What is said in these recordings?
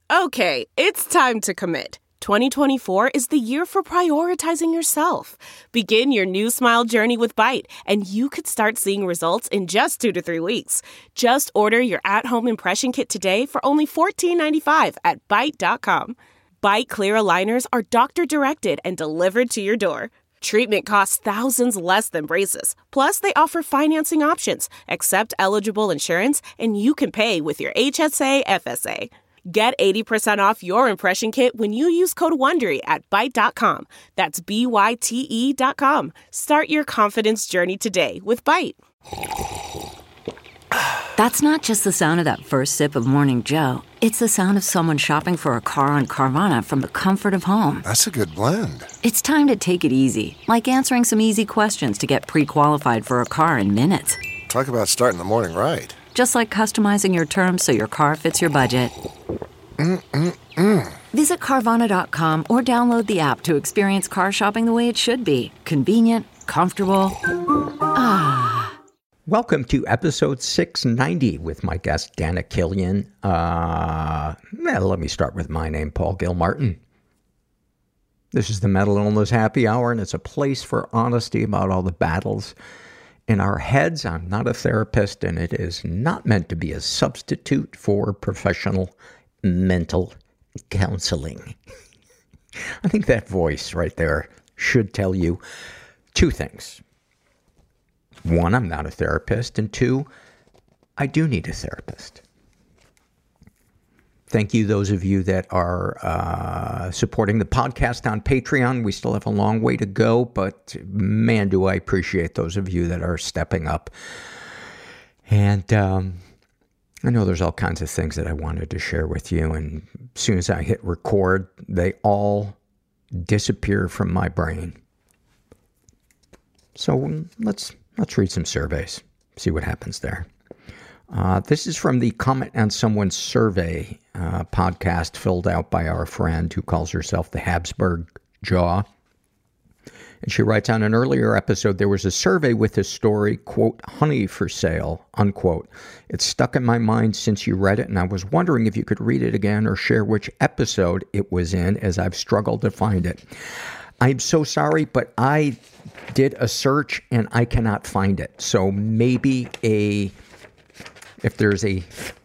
Okay, it's time to commit. 2024 is the year for prioritizing yourself. Begin your new smile journey with Byte, and you could start seeing results in just 2 to 3 weeks. Just order your at-home impression kit today for only $14.95 at Byte.com. Byte Clear aligners are doctor-directed and delivered to your door. Treatment costs thousands less than braces. Plus, they offer financing options, accept eligible insurance, and you can pay with your HSA, FSA. Get 80% off your impression kit when you use code WONDERY at Byte.com. That's BYTE.com. Start your confidence journey today with Byte. That's not just the sound of that first sip of Morning Joe. It's the sound of someone shopping for a car on Carvana from the comfort of home. That's a good blend. It's time to take it easy, like answering some easy questions to get pre-qualified for a car in minutes. Talk about starting the morning right. Just like customizing your terms so your car fits your budget. Visit Carvana.com or download the app to experience car shopping the way it should be. Convenient, comfortable. Welcome to episode 690 with my guest, Dana Killian. Let me start with my name, Paul Gilmartin. This is the Mental Illness Happy Hour, and it's a place for honesty about all the battles in our heads. I'm not a therapist, and it is not meant to be a substitute for professional mental counseling. I think that voice right there should tell you two things. One, I'm not a therapist, and two, I do need a therapist. Thank you, those of you that are supporting the podcast on Patreon. We still have a long way to go, but man, do I appreciate those of you that are stepping up. And I know there's all kinds of things that I wanted to share with you, and as soon as I hit record, they all disappear from my brain. So let's read some surveys, see what happens there. This is from the Comment on Someone's Survey podcast filled out by our friend who calls herself the Habsburg Jaw. And she writes, on an earlier episode, there was a survey with this story, quote, honey for sale, unquote. It's stuck in my mind since you read it, and I was wondering if you could read it again or share which episode it was in, as I've struggled to find it. I'm so sorry, but I did a search and I cannot find it. So maybe if there's a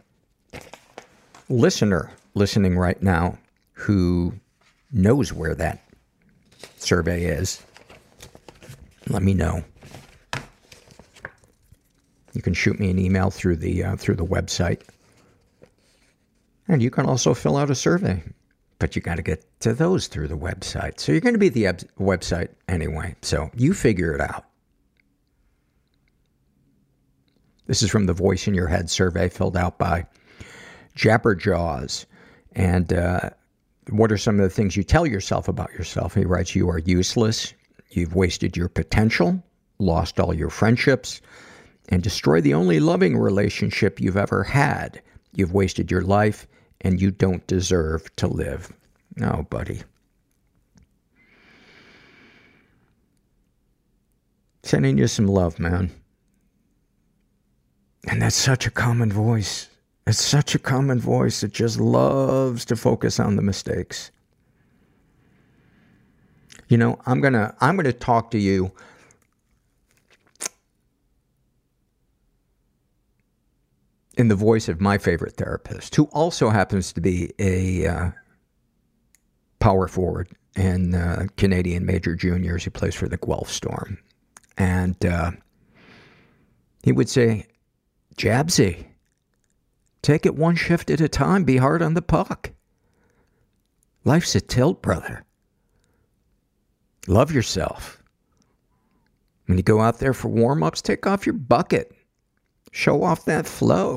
listener listening right now who knows where that survey is, let me know. You can shoot me an email through the website. And you can also fill out a survey. But you got to get to those through the website. So you're going to be at the website anyway. So you figure it out. This is from the Voice in Your Head survey filled out by Jabberjaws. And what are some of the things you tell yourself about yourself? He writes, you are useless. You've wasted your potential, lost all your friendships, and destroyed the only loving relationship you've ever had. You've wasted your life, and you don't deserve to live. No, buddy. Sending you some love, man. And that's such a common voice. It's such a common voice that just loves to focus on the mistakes. You know, I'm gonna talk to you in the voice of my favorite therapist, who also happens to be a power forward in Canadian Major Juniors. He plays for the Guelph Storm. And he would say, Jabsy, take it one shift at a time. Be hard on the puck. Life's a tilt, brother. Love yourself. When you go out there for warm-ups, take off your bucket. Show off that flow.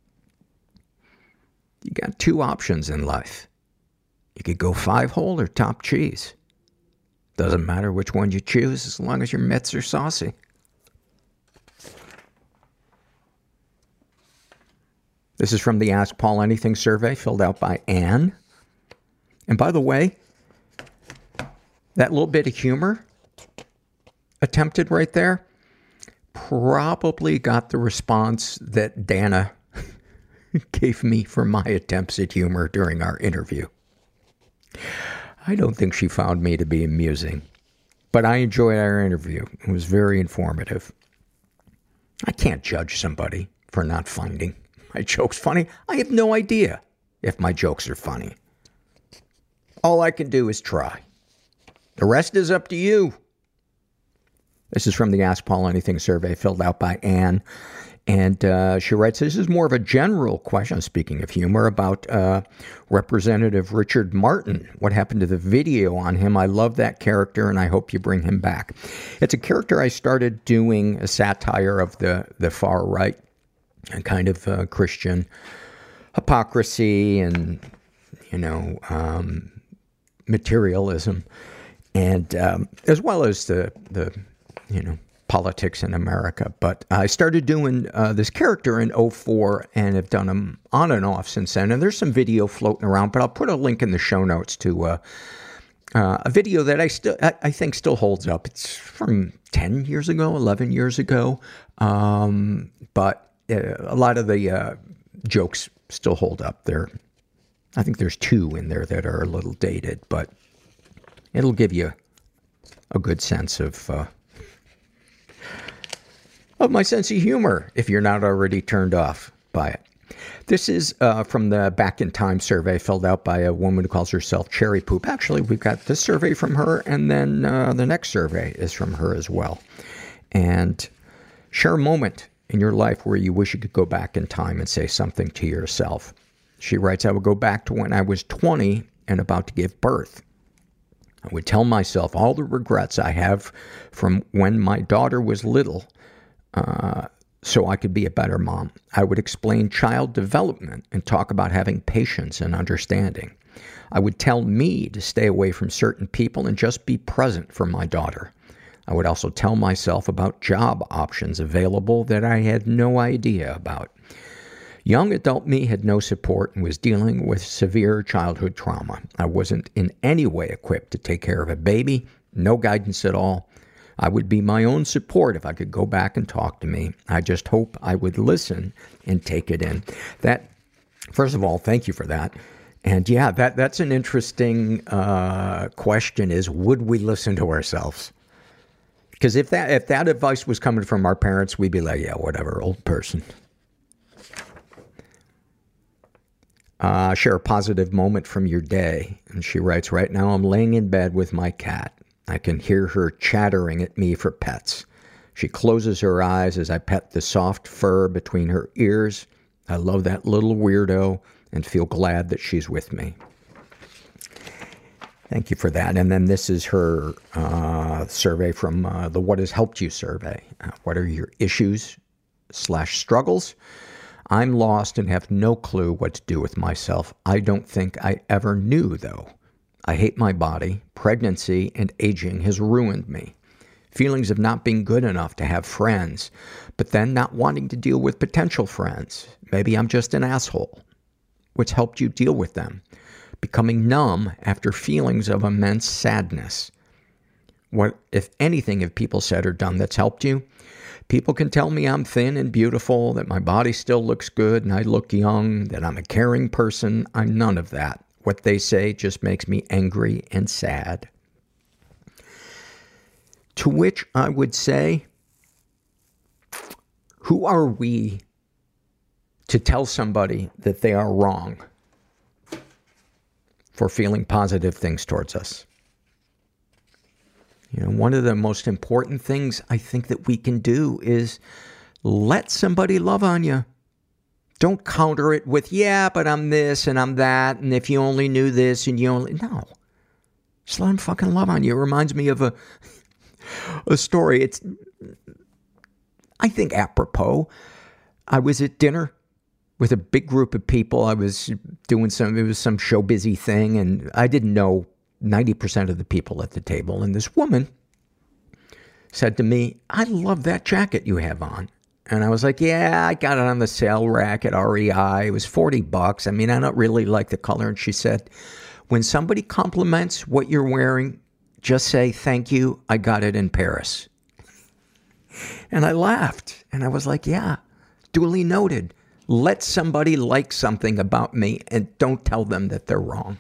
You got two options in life. You could go 5-hole or top cheese. Doesn't matter which one you choose as long as your mitts are saucy. This is from the Ask Paul Anything survey filled out by Anne. And by the way, that little bit of humor attempted right there probably got the response that Dana gave me for my attempts at humor during our interview. I don't think she found me to be amusing, but I enjoyed our interview. It was very informative. I can't judge somebody for not finding my jokes funny. I have no idea if my jokes are funny. All I can do is try. The rest is up to you. This is from the Ask Paul Anything survey filled out by Anne. And she writes, this is more of a general question, speaking of humor, about Representative Richard Martin. What happened to the video on him? I love that character, and I hope you bring him back. It's a character I started doing, a satire of the far right, a kind of Christian hypocrisy and, materialism, and as well as the politics in America. But I started doing this character in 2004 and have done them on and off since then. And there's some video floating around, but I'll put a link in the show notes to a video that I think still holds up. It's from 10 years ago, 11 years ago. But a lot of the jokes still hold up. I think there's 2 in there that are a little dated, but it'll give you a good sense of my sense of humor, if you're not already turned off by it. This is from the Back in Time survey filled out by a woman who calls herself Cherry Poop. Actually, we've got this survey from her, and then the next survey is from her as well. And share a moment in your life where you wish you could go back in time and say something to yourself. She writes, I would go back to when I was 20 and about to give birth. I would tell myself all the regrets I have from when my daughter was little, so I could be a better mom. I would explain child development and talk about having patience and understanding. I would tell me to stay away from certain people and just be present for my daughter. I would also tell myself about job options available that I had no idea about. Young adult me had no support and was dealing with severe childhood trauma. I wasn't in any way equipped to take care of a baby, no guidance at all. I would be my own support if I could go back and talk to me. I just hope I would listen and take it in. That, first of all, thank you for that. And yeah, that's an interesting question is, would we listen to ourselves? Because if that advice was coming from our parents, we'd be like, yeah, whatever, old person. Share a positive moment from your day. And she writes, right now I'm laying in bed with my cat. I can hear her chattering at me for pets. She closes her eyes as I pet the soft fur between her ears. I love that little weirdo and feel glad that she's with me. Thank you for that. And then this is her survey from the What Has Helped You survey. What are your issues/struggles? I'm lost and have no clue what to do with myself. I don't think I ever knew, though. I hate my body. Pregnancy and aging has ruined me. Feelings of not being good enough to have friends, but then not wanting to deal with potential friends. Maybe I'm just an asshole. What's helped you deal with them? Becoming numb after feelings of immense sadness. What, if anything, have people said or done that's helped you? People can tell me I'm thin and beautiful, that my body still looks good and I look young, that I'm a caring person. I'm none of that. What they say just makes me angry and sad. To which I would say, who are we to tell somebody that they are wrong for feeling positive things towards us? You know, one of the most important things I think that we can do is let somebody love on you. Don't counter it with, yeah, but I'm this and I'm that, and if you only knew this and you only... No. Just let them fucking love on you. It reminds me of a story. It's, I think, apropos. I was at dinner with a big group of people. I was doing it was some show busy thing, and I didn't know 90% of the people at the table. And this woman said to me, I love that jacket you have on. And I was like, yeah, I got it on the sale rack at REI. It was $40. I mean, I don't really like the color. And she said, when somebody compliments what you're wearing, just say, thank you, I got it in Paris. And I laughed. And I was like, yeah, duly noted. let somebody like something about me and don't tell them that they're wrong.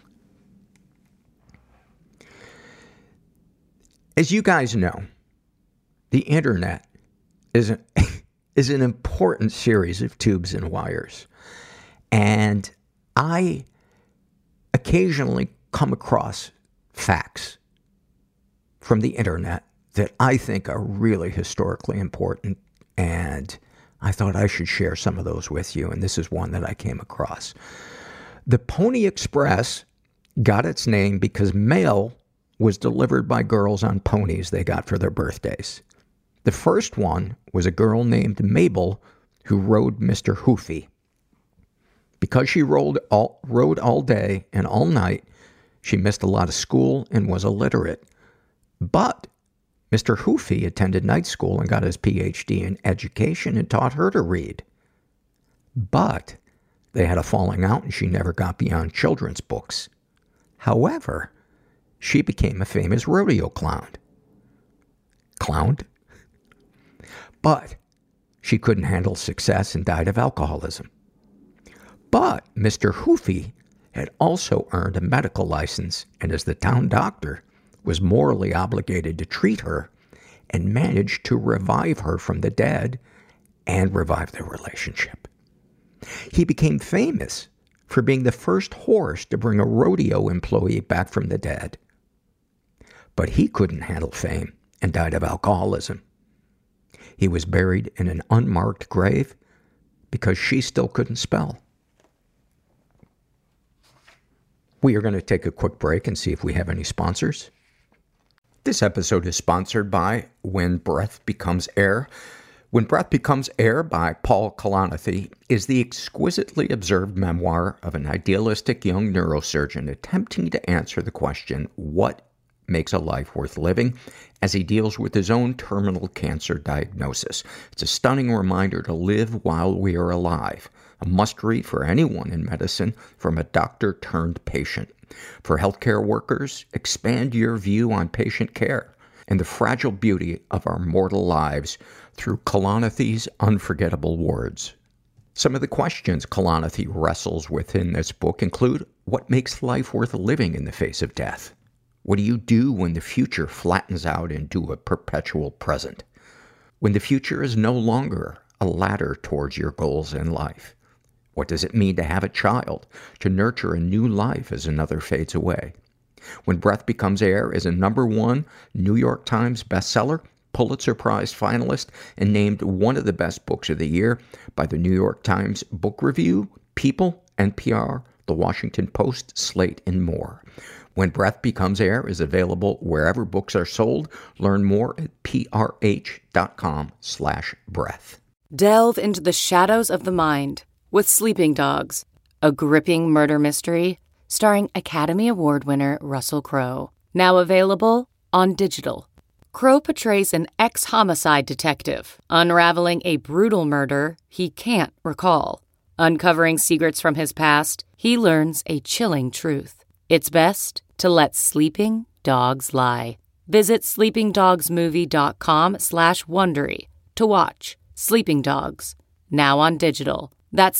As you guys know, the internet is an important series of tubes and wires. And I occasionally come across facts from the internet that I think are really historically important, and I thought I should share some of those with you, and this is one that I came across. The Pony Express got its name because mail was delivered by girls on ponies they got for their birthdays. The first one was a girl named Mabel who rode Mr. Hoofy. Because she rode all day and all night, she missed a lot of school and was illiterate. But Mr. Hoofy attended night school and got his PhD in education and taught her to read. But they had a falling out and she never got beyond children's books. However, she became a famous rodeo clown. But she couldn't handle success and died of alcoholism. But Mr. Hoofy had also earned a medical license, and as the town doctor, was morally obligated to treat her and managed to revive her from the dead and revive their relationship. He became famous for being the first horse to bring a rodeo employee back from the dead. But he couldn't handle fame and died of alcoholism. He was buried in an unmarked grave because she still couldn't spell. We are going to take a quick break and see if we have any sponsors. This episode is sponsored by When Breath Becomes Air. When Breath Becomes Air by Paul Kalanithi is the exquisitely observed memoir of an idealistic young neurosurgeon attempting to answer the question, what makes a life worth living, as he deals with his own terminal cancer diagnosis. It's a stunning reminder to live while we are alive. A must-read for anyone in medicine from a doctor-turned-patient. For healthcare workers, expand your view on patient care and the fragile beauty of our mortal lives through Kalanithi's unforgettable words. Some of the questions Kalanithi wrestles with in this book include, what makes life worth living in the face of death? What do you do when the future flattens out into a perpetual present? When the future is no longer a ladder towards your goals in life? What does it mean to have a child, to nurture a new life as another fades away? When Breath Becomes Air is a #1 New York Times bestseller, Pulitzer Prize finalist, and named one of the best books of the year by the New York Times Book Review, People, NPR, The Washington Post, Slate, and more. When Breath Becomes Air is available wherever books are sold. Learn more at prh.com/breath. Delve into the shadows of the mind with Sleeping Dogs, a gripping murder mystery starring Academy Award winner Russell Crowe. Now available on digital. Crowe portrays an ex-homicide detective unraveling a brutal murder he can't recall. Uncovering secrets from his past, he learns a chilling truth. It's best to let sleeping dogs lie. Visit sleepingdogsmovie.com/Wondery to watch Sleeping Dogs, now on digital. That's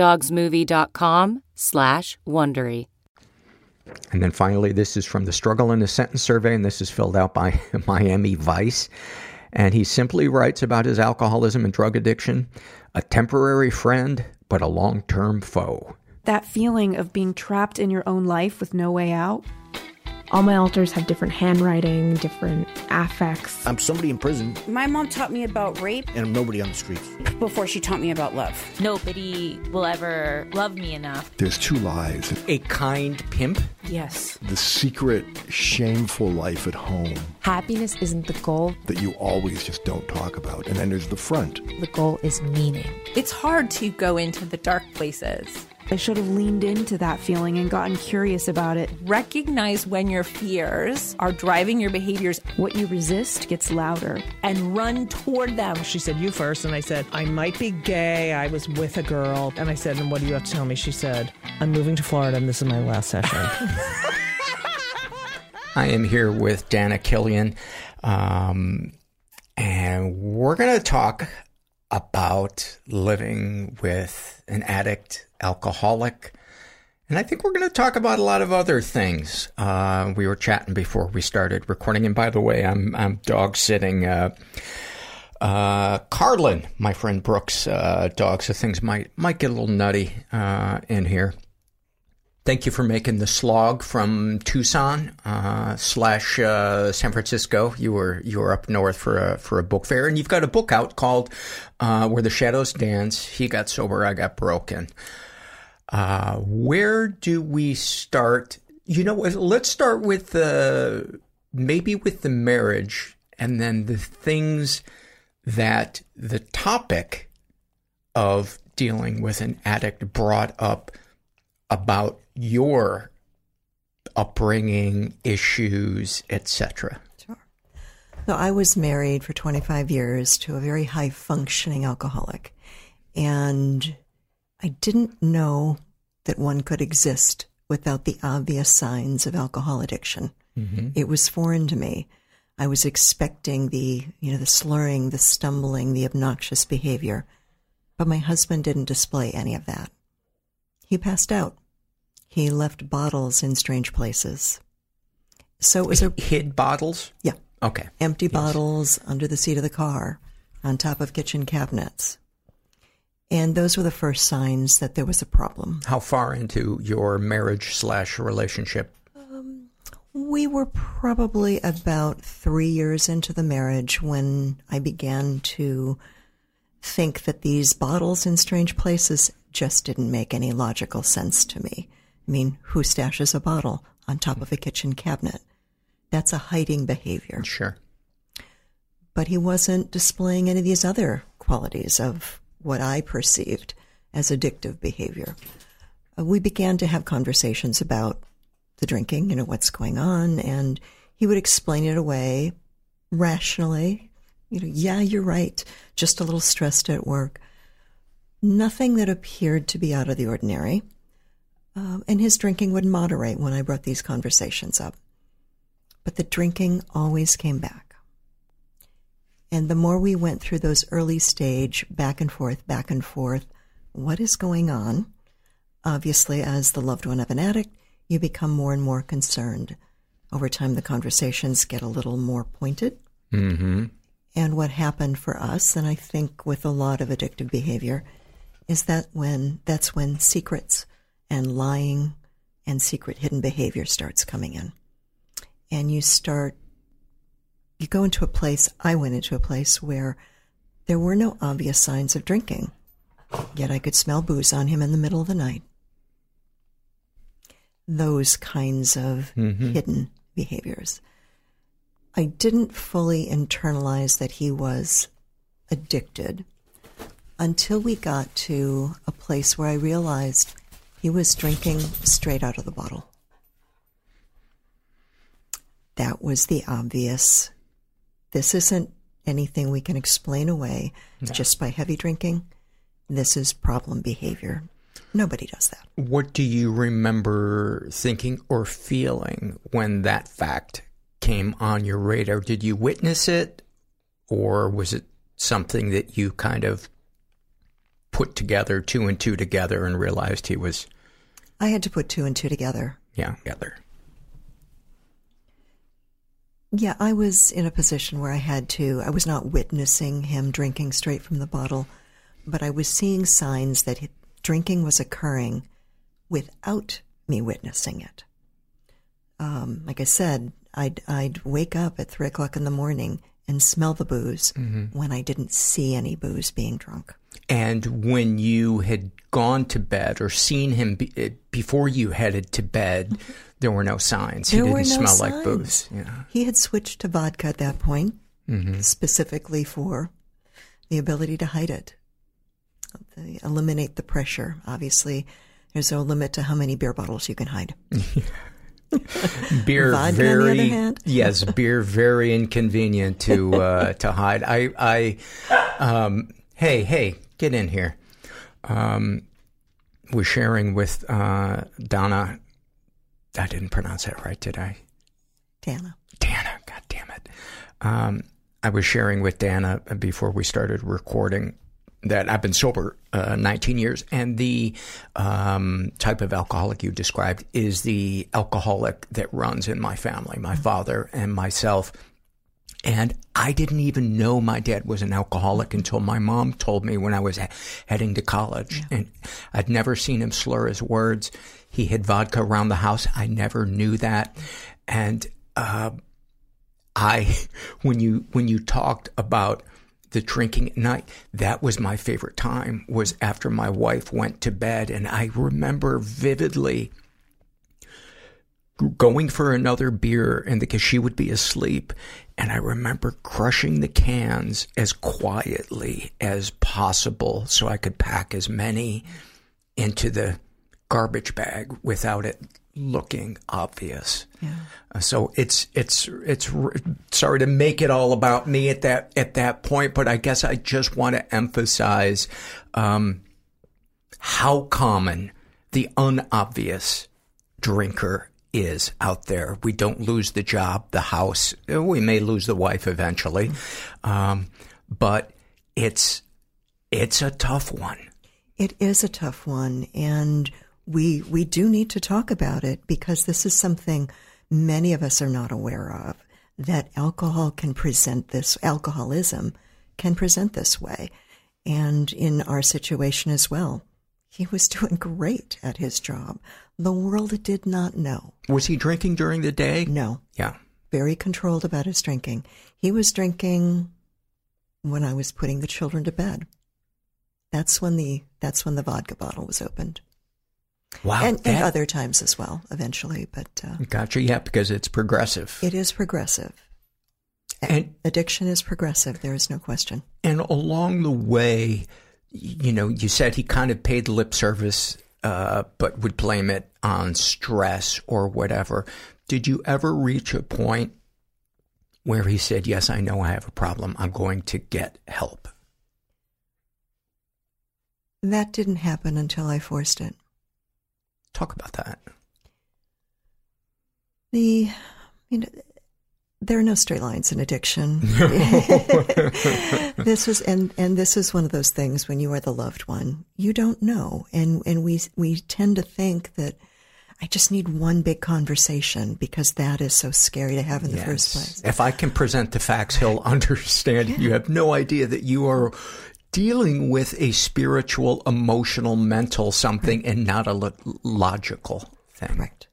sleepingdogsmovie.com/Wondery. And then finally, this is from the Struggle in a Sentence survey, and this is filled out by Miami Vice. And he simply writes about his alcoholism and drug addiction, a temporary friend, but a long-term foe. That feeling of being trapped in your own life with no way out. All my alters have different handwriting, different affects. I'm somebody in prison. My mom taught me about rape. And I'm nobody on the streets. Before she taught me about love. Nobody will ever love me enough. There's two lies. A kind pimp. Yes. The secret, shameful life at home. Happiness isn't the goal. That you always just don't talk about. And then there's the front. The goal is meaning. It's hard to go into the dark places. I should have leaned into that feeling and gotten curious about it. Recognize when your fears are driving your behaviors. What you resist gets louder. And run toward them. She said, you first. And I said, I might be gay. I was with a girl. And I said, and what do you have to tell me? She said, I'm moving to Florida and this is my last session. I am here with Dana Killian. And we're going to talk about living with an addict, alcoholic. And I think we're going to talk about a lot of other things. We were chatting before we started recording. And by the way, I'm dog sitting Carlin, my friend Brooks' dog, so things might get a little nutty in here. Thank you for making the slog from Tucson / San Francisco. You were up north for a book fair, and you've got a book out called Where the Shadows Dance. He got sober, I got broken. Where do we start? Let's start with maybe with the marriage, and then the things that the topic of dealing with an addict brought up about your upbringing, issues, etc. Sure. So I was married for 25 years to a very high-functioning alcoholic, and I didn't know that one could exist without the obvious signs of alcohol addiction. Mm-hmm. It was foreign to me. I was expecting the slurring, the stumbling, the obnoxious behavior, but my husband didn't display any of that. He passed out. He left bottles in strange places. So it was hid bottles? Yeah. Okay. Empty bottles under the seat of the car, on top of kitchen cabinets. And those were the first signs that there was a problem. How far into your marriage / relationship? We were probably about 3 years into the marriage when I began to think that these bottles in strange places just didn't make any logical sense to me. I mean, who stashes a bottle on top of a kitchen cabinet? That's a hiding behavior. Sure. But he wasn't displaying any of these other qualities of what I perceived as addictive behavior. We began to have conversations about the drinking, what's going on, and he would explain it away rationally. Yeah, you're right, just a little stressed at work. Nothing that appeared to be out of the ordinary. And his drinking would moderate when I brought these conversations up. But the drinking always came back. And the more we went through those early stage back and forth, what is going on? Obviously, as the loved one of an addict, you become more and more concerned. Over time, the conversations get a little more pointed. Mm-hmm. And what happened for us, and I think with a lot of addictive behavior, is that's when secrets and lying and secret hidden behavior starts coming in. And you go into a place, I went into a place where there were no obvious signs of drinking, yet I could smell booze on him in the middle of the night. Those kinds of hidden behaviors. I didn't fully internalize that he was addicted until we got to a place where I realized he was drinking straight out of the bottle. That was the obvious. This isn't anything we can explain away just by heavy drinking. This is problem behavior. Nobody does that. What do you remember thinking or feeling when that fact came on your radar? Did you witness it, or was it something that you kind of put together, 2 and 2 together, and realized he was... I had to put 2 and 2 together. Yeah, together. Yeah, I was in a position where I was not witnessing him drinking straight from the bottle, but I was seeing signs that drinking was occurring without me witnessing it. Like I said, I'd wake up at 3 o'clock in the morning and smell the booze when I didn't see any booze being drunk. And when you had gone to bed or seen him before you headed to bed, there were no signs. He didn't smell like booze. Yeah. He had switched to vodka at that point, specifically for the ability to hide it, eliminate the pressure. Obviously, there's no limit to how many beer bottles you can hide. Beer, vodka, very, on the other hand. Yes, beer, very inconvenient to hide. Hey, get in here. Was sharing with Donna. I didn't pronounce that right, did I? Dana. God damn it. I was sharing with Dana before we started recording that I've been sober 19 years, and the type of alcoholic you described is the alcoholic that runs in my family, my father and myself. And I didn't even know my dad was an alcoholic until my mom told me when I was heading to college. Yeah. And I'd never seen him slur his words. He hid vodka around the house. I never knew that. And when you talked about the drinking at night, that was my favorite time, was after my wife went to bed. And I remember vividly going for another beer, and because she would be asleep, and I remember crushing the cans as quietly as possible so I could pack as many into the garbage bag without it looking obvious. Yeah. So it's sorry to make it all about me at that point, but I guess I just want to emphasize how common the unobvious drinker is out there. We don't lose the job, the house. We may lose the wife eventually. But it's a tough one. It is a tough one. And we do need to talk about it, because this is something many of us are not aware of, that alcoholism can present this way. And in our situation as well, he was doing great at his job. The world did not know. Was he drinking during the day? No. Yeah. Very controlled about his drinking. He was drinking when I was putting the children to bed. That's when the vodka bottle was opened. Wow. And other times as well, eventually. But gotcha. Yeah, because it's progressive. It is progressive. And addiction is progressive. There is no question. And along the way, you said he kind of paid lip service, but would blame it on stress or whatever. Did you ever reach a point where he said, yes, I know I have a problem, I'm going to get help? That didn't happen until I forced it. Talk about that. There are no straight lines in addiction. This is one of those things when you are the loved one, you don't know. And we tend to think that I just need one big conversation, because that is so scary to have in the first place. If I can present the facts, he'll understand. Yeah. You have no idea that you are dealing with a spiritual, emotional, mental something, and not a logical thing. Correct.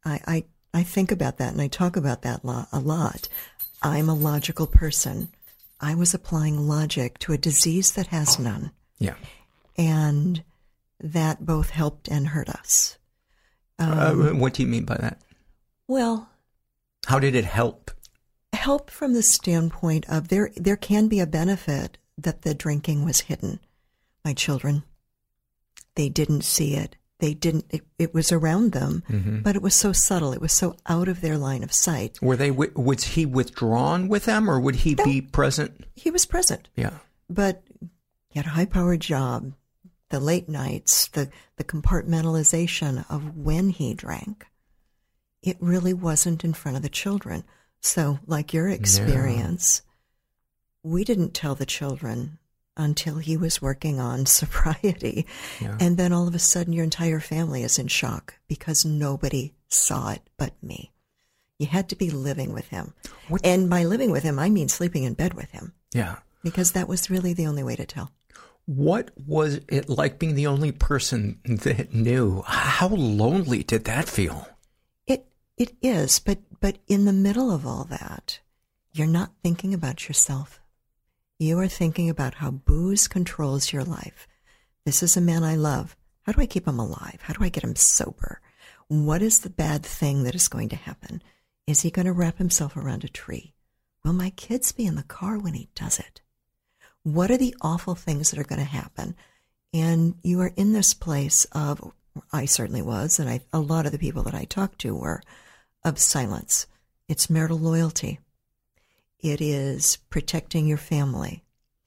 I think about that, and I talk about that a lot. I'm a logical person. I was applying logic to a disease that has none. Yeah. And that both helped and hurt us. What do you mean by that? Well, how did it help? Help from the standpoint of there can be a benefit that the drinking was hidden. My children, they didn't see it. It was around them, mm-hmm. but it was so subtle. It was so out of their line of sight. Was he withdrawn with them, or would he be present? He was present. Yeah. But he had a high-powered job, the late nights, the compartmentalization of when he drank. It really wasn't in front of the children. So, like your experience, we didn't tell the children until he was working on sobriety. Yeah. And then all of a sudden your entire family is in shock because nobody saw it but me. You had to be living with him. And by living with him, I mean sleeping in bed with him. Yeah. Because that was really the only way to tell. What was it like being the only person that knew? How lonely did that feel? It is, but in the middle of all that, you're not thinking about yourself. You are thinking about how booze controls your life. This is a man I love. How do I keep him alive? How do I get him sober? What is the bad thing that is going to happen? Is he going to wrap himself around a tree? Will my kids be in the car when he does it? What are the awful things that are going to happen? And you are in this place of, I certainly was, and a lot of the people that I talked to were, of silence. It's marital loyalty. It is protecting your family.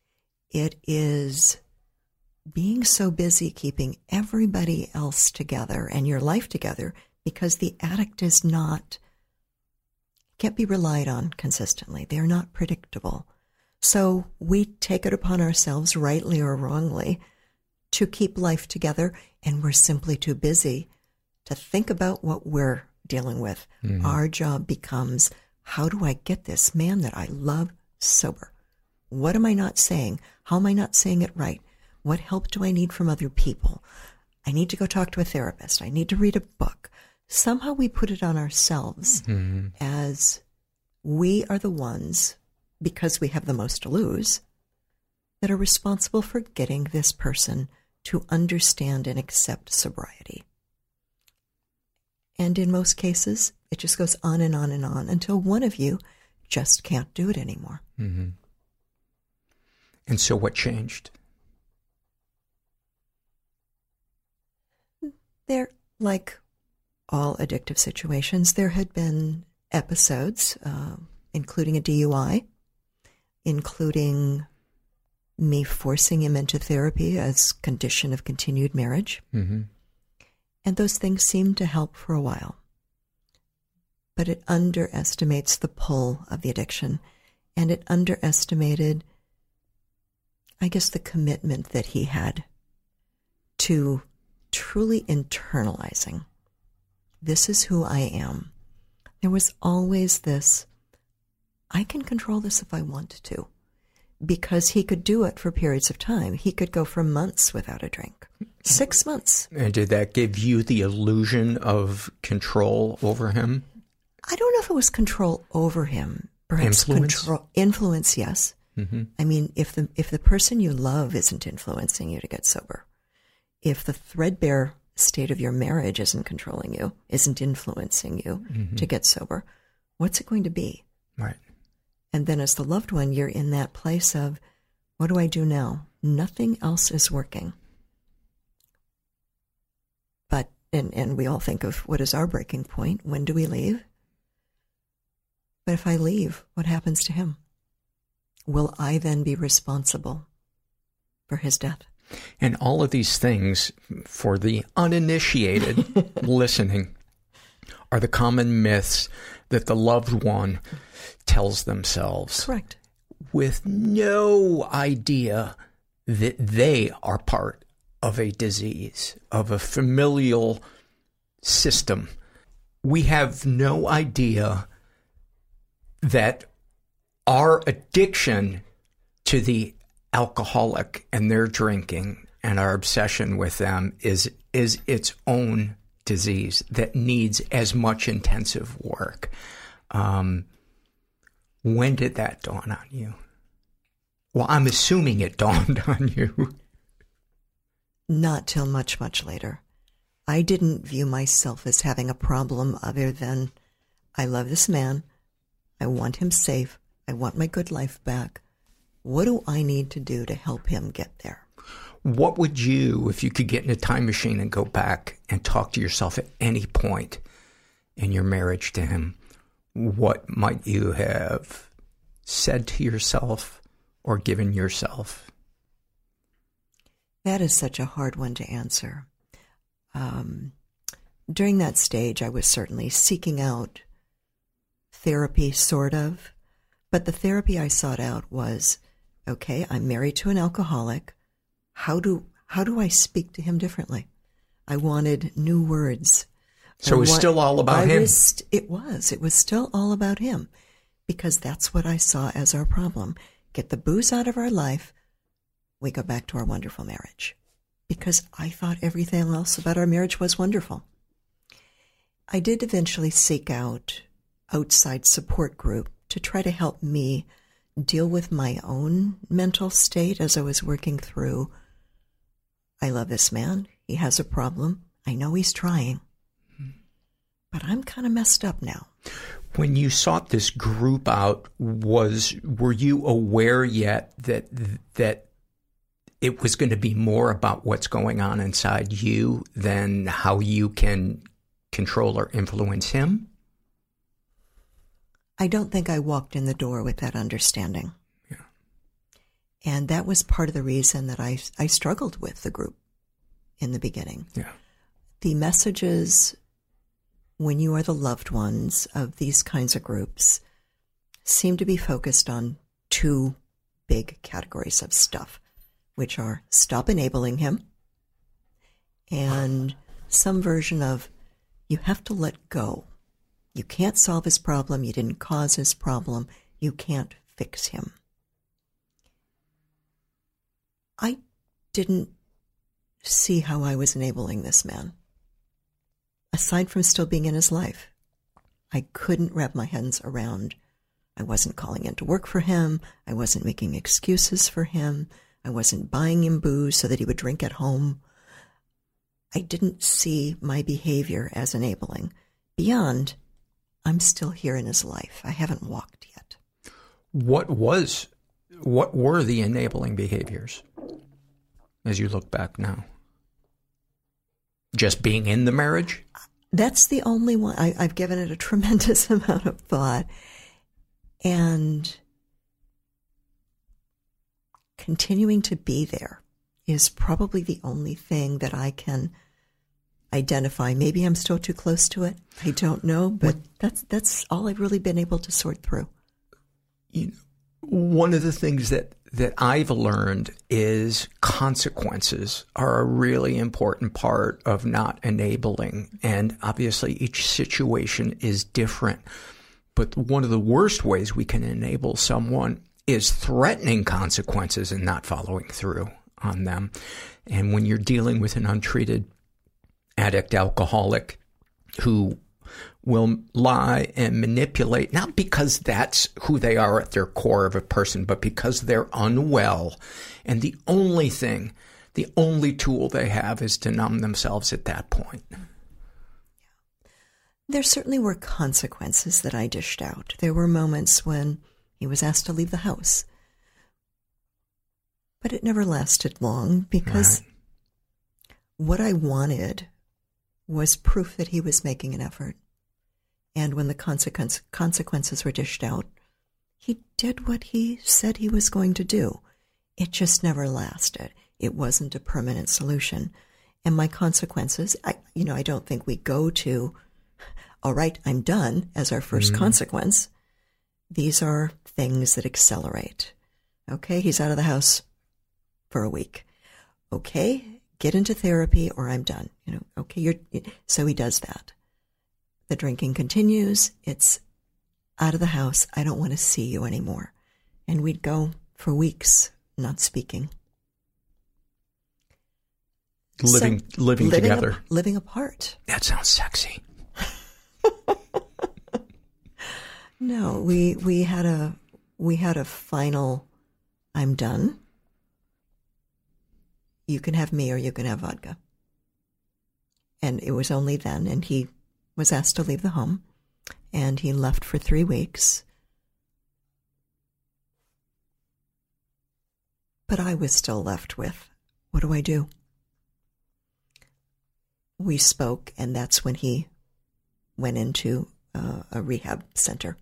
It is being so busy keeping everybody else together and your life together, because the addict can't be relied on consistently. They're not predictable. So we take it upon ourselves, rightly or wrongly, to keep life together, and we're simply too busy to think about what we're dealing with. Mm-hmm. Our job becomes, how do I get this man that I love sober? What am I not saying? How am I not saying it right? What help do I need from other people? I need to go talk to a therapist. I need to read a book. Somehow we put it on ourselves as we are the ones, because we have the most to lose, that are responsible for getting this person to understand and accept sobriety. And in most cases, it just goes on and on and on until one of you just can't do it anymore. Mm-hmm. And so what changed? There, like all addictive situations, there had been episodes, including a DUI, including me forcing him into therapy as condition of continued marriage. Mm-hmm. And those things seemed to help for a while. But it underestimates the pull of the addiction. And it underestimated, I guess, the commitment that he had to truly internalizing, this is who I am. There was always this, I can control this if I want to, because he could do it for periods of time. He could go for months without a drink, 6 months. And did that give you the illusion of control over him? I don't know if it was control over him. Perhaps influence, yes. Mm-hmm. I mean, if the person you love isn't influencing you to get sober, if the threadbare state of your marriage isn't controlling you, isn't influencing you to get sober, what's it going to be? Right. And then as the loved one, you're in that place of, what do I do now? Nothing else is working. But, and we all think of what is our breaking point? When do we leave? But if I leave, what happens to him? Will I then be responsible for his death? And all of these things, for the uninitiated listening, are the common myths that the loved one tells themselves. Correct. With no idea that they are part of a disease, of a familial system. We have no idea that our addiction to the alcoholic and their drinking and our obsession with them is its own disease that needs as much intensive work. When did that dawn on you? Well, I'm assuming it dawned on you. Not till much, much later. I didn't view myself as having a problem other than, I love this man. I want him safe. I want my good life back. What do I need to do to help him get there? What would you, if you could get in a time machine and go back and talk to yourself at any point in your marriage to him, what might you have said to yourself or given yourself? That is such a hard one to answer. During that stage, I was certainly seeking out therapy, sort of. But the therapy I sought out was, okay, I'm married to an alcoholic. How do I speak to him differently? I wanted new words. So it was still all about him? It was still all about him, because that's what I saw as our problem. Get the booze out of our life, we go back to our wonderful marriage. Because I thought everything else about our marriage was wonderful. I did eventually seek out outside support group to try to help me deal with my own mental state as I was working through, I love this man, he has a problem, I know he's trying, but I'm kind of messed up now. When you sought this group out, were you aware yet that it was going to be more about what's going on inside you than how you can control or influence him? I don't think I walked in the door with that understanding. Yeah. And that was part of the reason that I struggled with the group in the beginning. Yeah. The messages, when you are the loved ones of these kinds of groups, seem to be focused on two big categories of stuff, which are stop enabling him and some version of you have to let go. You can't solve his problem. You didn't cause his problem. You can't fix him. I didn't see how I was enabling this man. Aside from still being in his life, I couldn't wrap my hands around. I wasn't calling in to work for him. I wasn't making excuses for him. I wasn't buying him booze so that he would drink at home. I didn't see my behavior as enabling. Beyond, I'm still here in his life. I haven't walked yet. What were the enabling behaviors as you look back now? Just being in the marriage? That's the only one. I've given it a tremendous amount of thought. And continuing to be there is probably the only thing that I can identify. Maybe I'm still too close to it. I don't know, but that's all I've really been able to sort through. You know, one of the things that I've learned is consequences are a really important part of not enabling. And obviously each situation is different. But one of the worst ways we can enable someone is threatening consequences and not following through on them. And when you're dealing with an untreated addict, alcoholic, who will lie and manipulate, not because that's who they are at their core of a person, but because they're unwell. And the only tool they have is to numb themselves at that point. There certainly were consequences that I dished out. There were moments when he was asked to leave the house. But it never lasted long because what I wanted was proof that he was making an effort. And when the consequences were dished out, he did what he said he was going to do. It just never lasted. It wasn't a permanent solution. And my consequences, I don't think we go to, all right, I'm done as our first consequence. These are things that accelerate. Okay, he's out of the house for a week. Okay, get into therapy or I'm done. So he does that. The drinking continues. It's out of the house. I don't want to see you anymore. And we'd go for weeks not speaking. Living together. Living apart. That sounds sexy. No, we had a final, I'm done. You can have me or you can have vodka. And it was only then, and he was asked to leave the home, and he left for 3 weeks. But I was still left with, what do I do? We spoke, and that's when he went into a rehab center.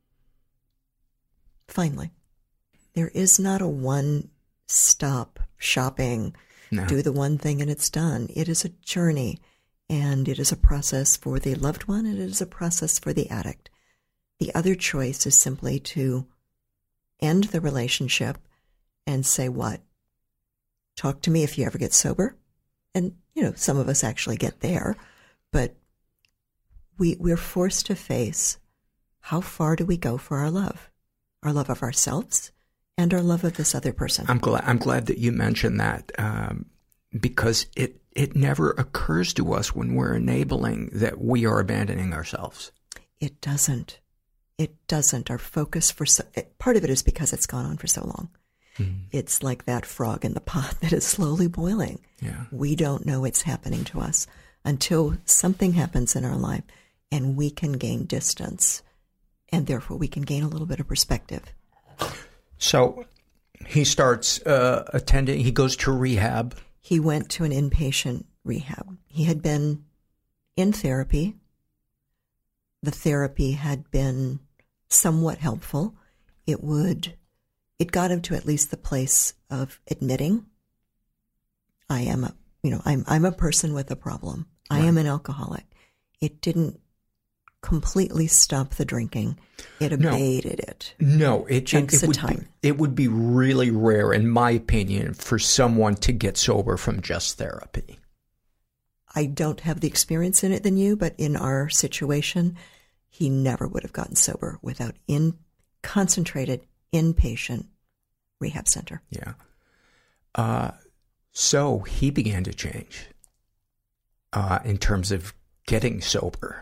Finally. There is not a one-stop shopping, do the one thing and it's done. It is a journey. And it is a process for the loved one, and it is a process for the addict. The other choice is simply to end the relationship and say, what? Talk to me if you ever get sober. And, some of us actually get there. But we're forced to face, how far do we go for our love? Our love of ourselves and our love of this other person. I'm glad that you mentioned that, because it never occurs to us when we're enabling that we are abandoning ourselves. It doesn't. Our focus part of it is because it's gone on for so long. Mm-hmm. It's like that frog in the pot that is slowly boiling. Yeah. We don't know what's happening to us until something happens in our life and we can gain distance, and therefore we can gain a little bit of perspective. So he starts attending, he goes to rehab. He went to an inpatient rehab. He had been in therapy. The therapy had been somewhat helpful. It got him to at least the place of admitting, I'm a person with a problem. I am an alcoholic. It didn't completely stop the drinking. It abated it. No, chunks of time. It would be really rare, in my opinion, for someone to get sober from just therapy. I don't have the experience in it than you, but in our situation, he never would have gotten sober without concentrated inpatient rehab center. Yeah. So he began to change in terms of getting sober.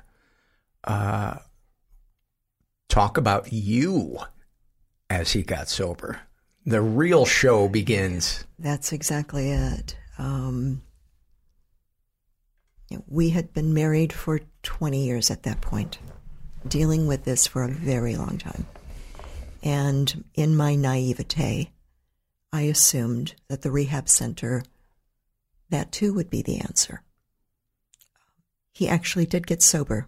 Talk about you as he got sober. The real show begins. That's exactly it. We had been married for 20 years at that point, dealing with this for a very long time. And in my naivete, I assumed that the rehab center, that too would be the answer. He actually did get sober.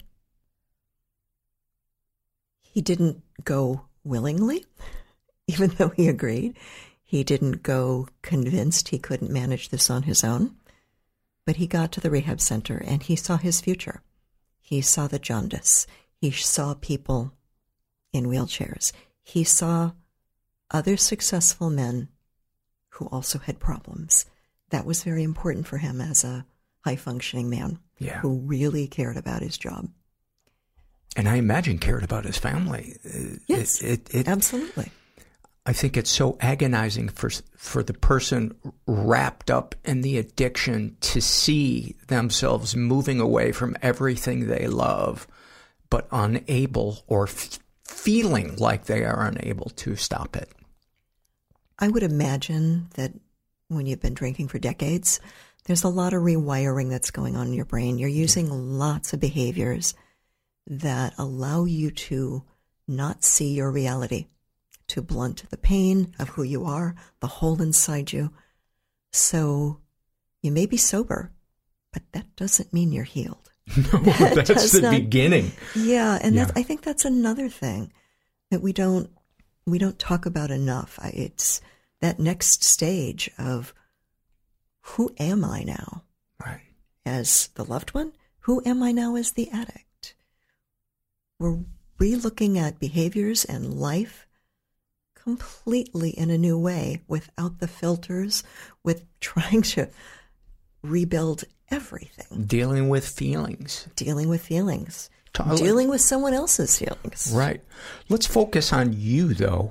He didn't go willingly, even though he agreed. He didn't go convinced he couldn't manage this on his own. But he got to the rehab center and he saw his future. He saw the jaundice. He saw people in wheelchairs. He saw other successful men who also had problems. That was very important for him as a high-functioning man who really cared about his job. And I imagine cared about his family. Yes, absolutely. I think it's so agonizing for the person wrapped up in the addiction to see themselves moving away from everything they love, but unable or feeling like they are unable to stop it. I would imagine that when you've been drinking for decades, there's a lot of rewiring that's going on in your brain. You're using lots of behaviors that allow you to not see your reality, to blunt the pain of who you are, the hole inside you. So you may be sober, but that doesn't mean you're healed. No, that's the beginning. Yeah, and I think that's another thing that we don't talk about enough. It's that next stage of who am I now? Right. As the loved one? Who am I now as the addict? We're re-looking at behaviors and life completely in a new way, without the filters, with trying to rebuild everything. Dealing with feelings. Dealing with someone else's feelings. Right. Let's focus on you, though,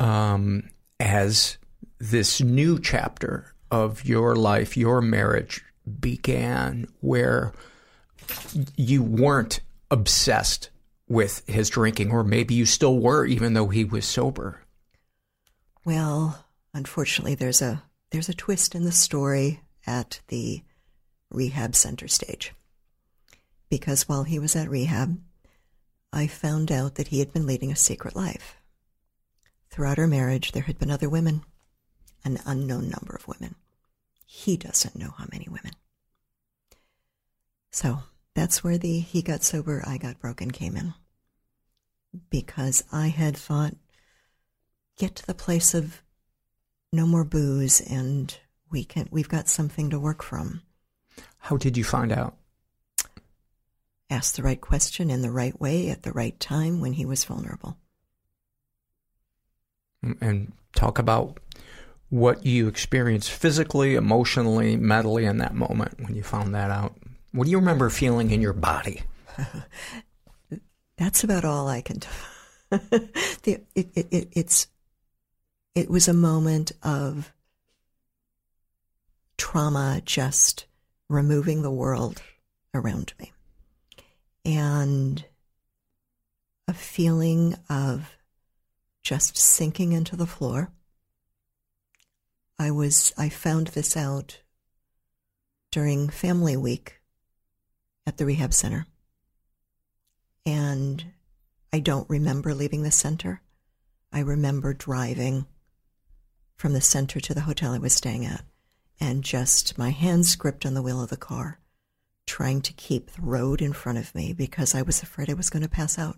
as this new chapter of your life, your marriage began, where you weren't obsessed with his drinking, or maybe you still were, even though he was sober. Well, unfortunately, there's a twist in the story at the rehab center stage. Because while he was at rehab, I found out that he had been leading a secret life. Throughout our marriage, there had been other women, an unknown number of women. He doesn't know how many women. So that's where the he got sober, I got broken came in. Because I had thought, get to the place of no more booze and we've got something to work from. How did you find out? Ask the right question in the right way at the right time when he was vulnerable. And talk about what you experienced physically, emotionally, mentally in that moment when you found that out. What do you remember feeling in your body? That's about all I can tell. It was a moment of trauma, just removing the world around me. And a feeling of just sinking into the floor. I found this out during family week at the rehab center. And I don't remember leaving the center. I remember driving from the center to the hotel I was staying at, and just my hands gripped on the wheel of the car, trying to keep the road in front of me because I was afraid I was going to pass out.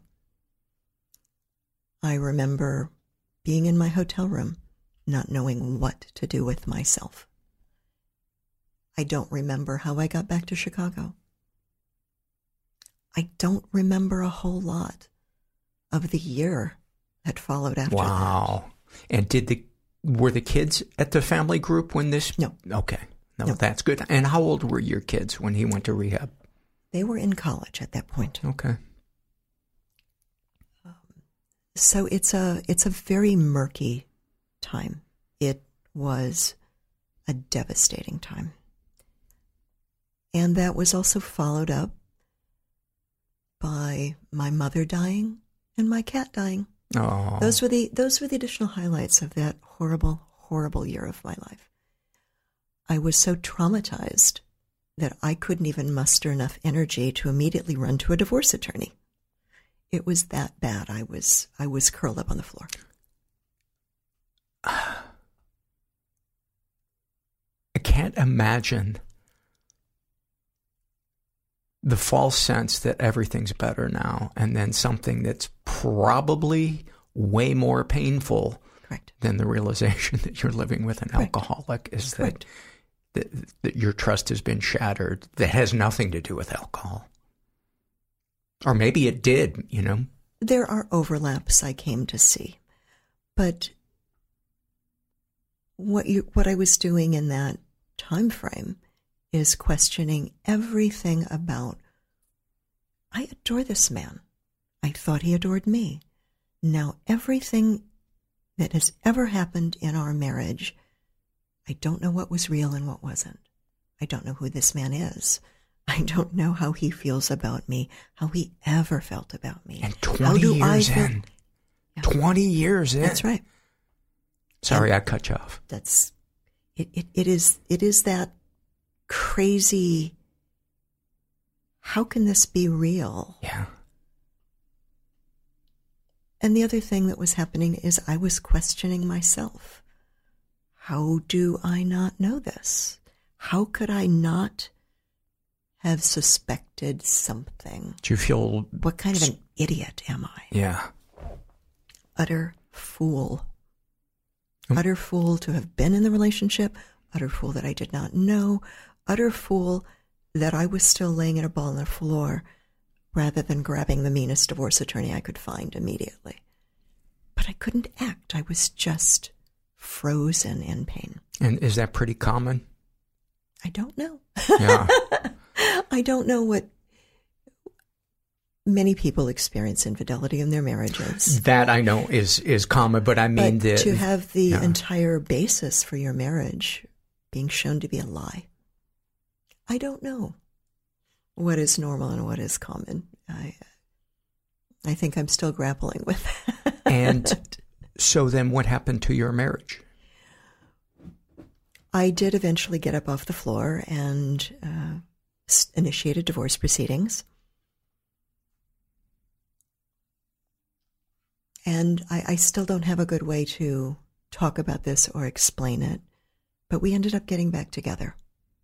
I remember being in my hotel room, not knowing what to do with myself. I don't remember how I got back to Chicago. I don't remember a whole lot of the year that followed after that. Wow. And were the kids at the family group when this? No. Okay. No, that's good. And how old were your kids when he went to rehab? They were in college at that point. Okay. So it's a very murky time. It was a devastating time. And that was also followed up by my mother dying and my cat dying. Oh. Those were the additional highlights of that horrible, horrible year of my life. I was so traumatized that I couldn't even muster enough energy to immediately run to a divorce attorney. It was that bad. I was curled up on the floor. I can't imagine the false sense that everything's better now, and then something that's probably way more painful than the realization that you're living with an alcoholic is that your trust has been shattered. That has nothing to do with alcohol. Or maybe it did, you know. There are overlaps I came to see. But what I was doing in that time frame is questioning everything about, I adore this man. I thought he adored me. Now everything that has ever happened in our marriage, I don't know what was real and what wasn't. I don't know who this man is. I don't know how he feels about me, how he ever felt about me. And 20 years in. Yeah. 20 years in. That's right. Sorry, I cut you off. It is that crazy, how can this be real? Yeah. And the other thing that was happening is I was questioning myself. How do I not know this? How could I not have suspected something? Do you feel... What kind of an idiot am I? Yeah. Utter fool. Utter fool to have been in the relationship. Utter fool that I did not know. Utter fool that I was still laying in a ball on the floor rather than grabbing the meanest divorce attorney I could find immediately. But I couldn't act. I was just frozen in pain. And is that pretty common? I don't know. Yeah. I don't know what many people experience infidelity in their marriages. That I know is common, but I mean but to have the entire basis for your marriage being shown to be a lie. I don't know what is normal and what is common. I think I'm still grappling with that. And so then what happened to your marriage? I did eventually get up off the floor and initiated divorce proceedings. And I still don't have a good way to talk about this or explain it, but we ended up getting back together.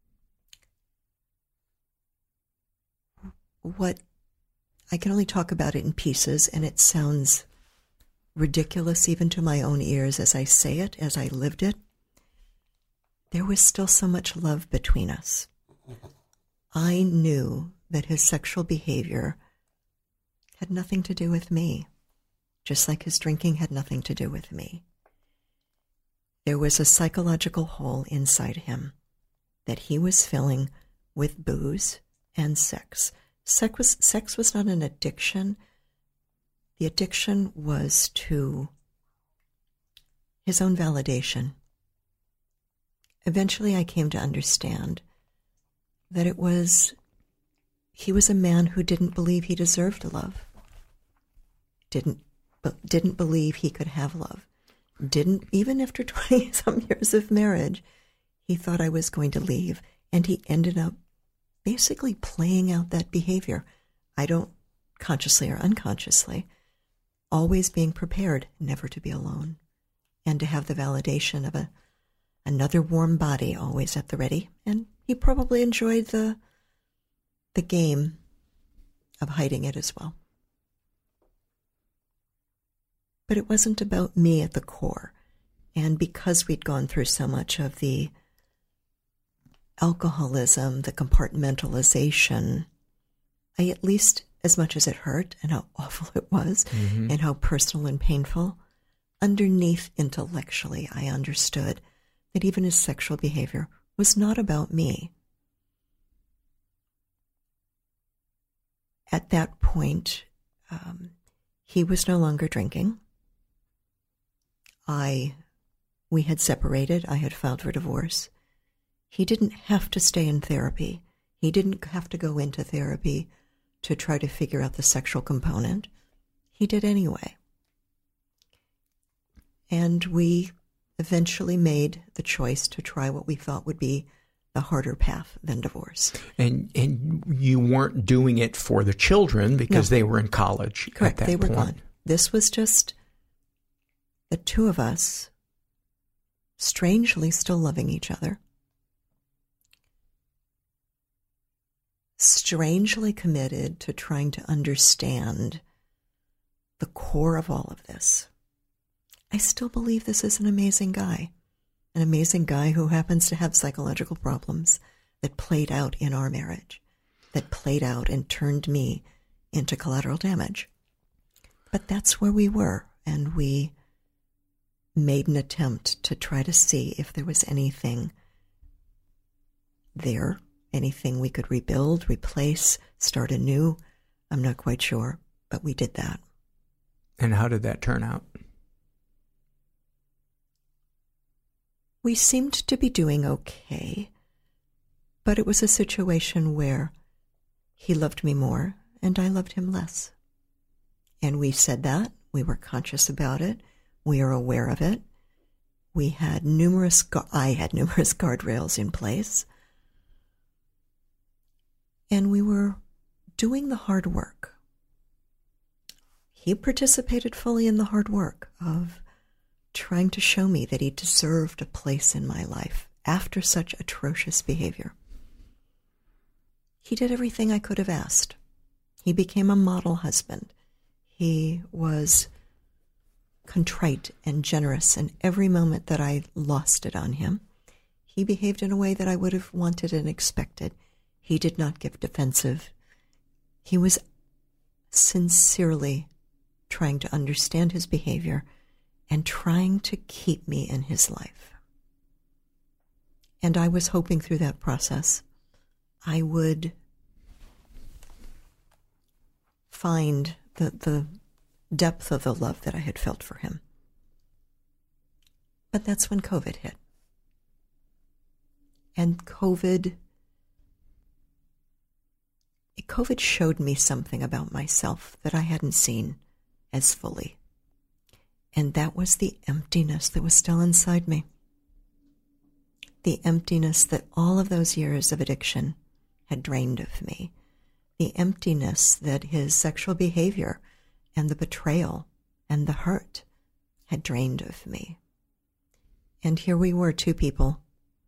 I can only talk about it in pieces, and it sounds ridiculous even to my own ears as I say it, as I lived it. There was still so much love between us. I knew that his sexual behavior had nothing to do with me, just like his drinking had nothing to do with me. There was a psychological hole inside him that he was filling with booze and sex. Sex was not an addiction. The addiction was to his own validation. Eventually I came to understand that he was a man who didn't believe he deserved love. Didn't believe he could have love. Even after 20-some years of marriage, he thought I was going to leave, and he ended up basically playing out that behavior. I don't, consciously or unconsciously, always being prepared never to be alone, and to have the validation of another warm body always at the ready. And he probably enjoyed the game of hiding it as well. But it wasn't about me at the core. And because we'd gone through so much of the alcoholism, the compartmentalization, I at least as much as it hurt and how awful it was and how personal and painful, underneath intellectually I understood that even his sexual behavior was not about me. At that point, he was no longer drinking. We had separated. I had filed for divorce. He didn't have to stay in therapy. He didn't have to go into therapy to try to figure out the sexual component. He did anyway. And we eventually made the choice to try what we thought would be the harder path than divorce. And you weren't doing it for the children because they were in college. Correct. At that They were point. gone. This was just the two of us strangely still loving each other, strangely committed to trying to understand the core of all of this. I still believe this is an amazing guy who happens to have psychological problems that played out in our marriage, that played out and turned me into collateral damage. But that's where we were, and we made an attempt to try to see if there was anything there, anything we could rebuild, replace, start anew. I'm not quite sure, but we did that. And how did that turn out? We seemed to be doing okay, but it was a situation where he loved me more and I loved him less. And we said that. We were conscious about it. We are aware of it. I had numerous guardrails in place. And we were doing the hard work. He participated fully in the hard work of trying to show me that he deserved a place in my life after such atrocious behavior. He did everything I could have asked. He became a model husband. He was contrite and generous, and every moment that I lost it on him, he behaved in a way that I would have wanted and expected. He did not get defensive. He was sincerely trying to understand his behavior and trying to keep me in his life. And I was hoping through that process I would find the depth of the love that I had felt for him. But that's when COVID hit. And COVID showed me something about myself that I hadn't seen as fully. And that was the emptiness that was still inside me. The emptiness that all of those years of addiction had drained of me. The emptiness that his sexual behavior and the betrayal and the hurt had drained of me. And here we were, two people,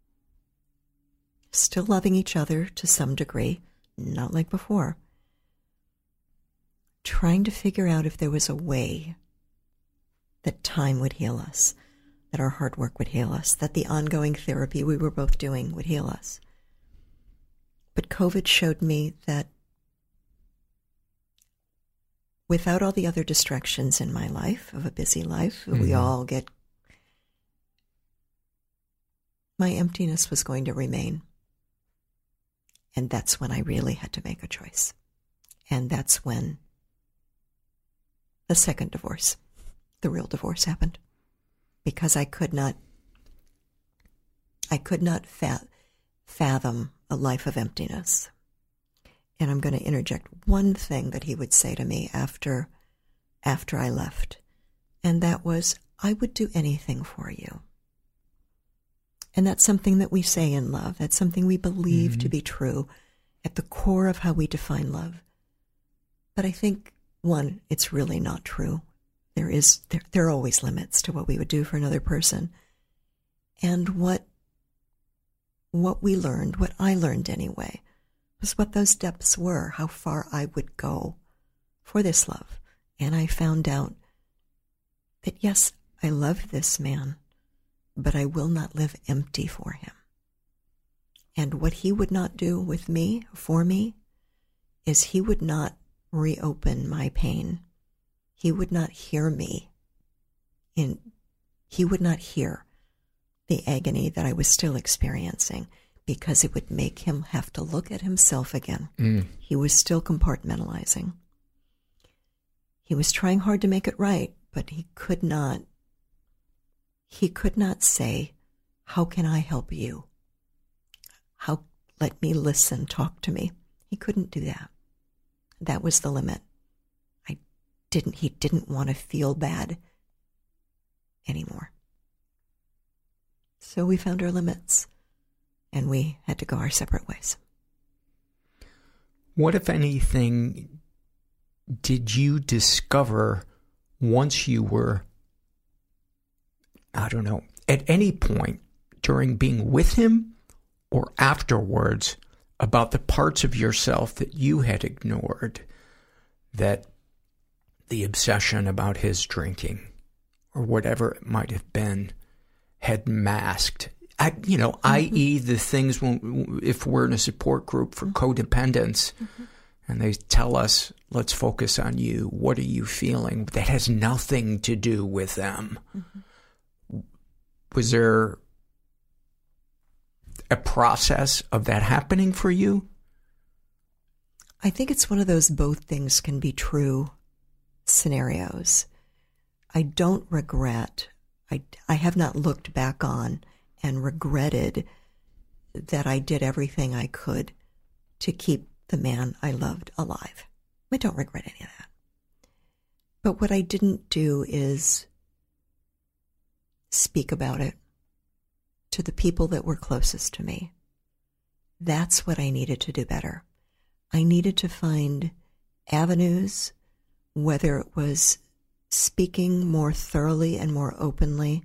still loving each other to some degree, not like before, trying to figure out if there was a way that time would heal us, that our hard work would heal us, that the ongoing therapy we were both doing would heal us. But COVID showed me that without all the other distractions in my life, of a busy life, we all get, my emptiness was going to remain. And that's when I really had to make a choice. And that's when the second divorce, the real divorce, happened. Because I could not fathom a life of emptiness. And I'm going to interject one thing that he would say to me after I left. And that was, I would do anything for you. And that's something that we say in love. That's something we believe to be true at the core of how we define love. But I think, one, it's really not true. There are always limits to what we would do for another person. And what we learned, what I learned anyway, was what those depths were, how far I would go for this love. And I found out that, yes, I love this man, but I will not live empty for him. And what he would not do with me, for me, is he would not reopen my pain. He would not hear me. He would not hear the agony that I was still experiencing because it would make him have to look at himself again. He was still compartmentalizing. He was trying hard to make it right, but he could not say, how can I help you? Let me listen, talk to me. He couldn't do that. That was the limit. He didn't want to feel bad anymore. So we found our limits, and we had to go our separate ways. What, if anything, did you discover once you were, I don't know, at any point during being with him or afterwards, about the parts of yourself that you had ignored, that the obsession about his drinking or whatever it might have been had masked? I.e. the things if we're in a support group for codependence and they tell us, let's focus on you. What are you feeling? That has nothing to do with them. Was there a process of that happening for you? I think it's one of those both things can be true scenarios. I don't regret, I have not looked back on and regretted that I did everything I could to keep the man I loved alive. I don't regret any of that. But what I didn't do is speak about it to the people that were closest to me. That's what I needed to do better. I needed to find avenues, whether it was speaking more thoroughly and more openly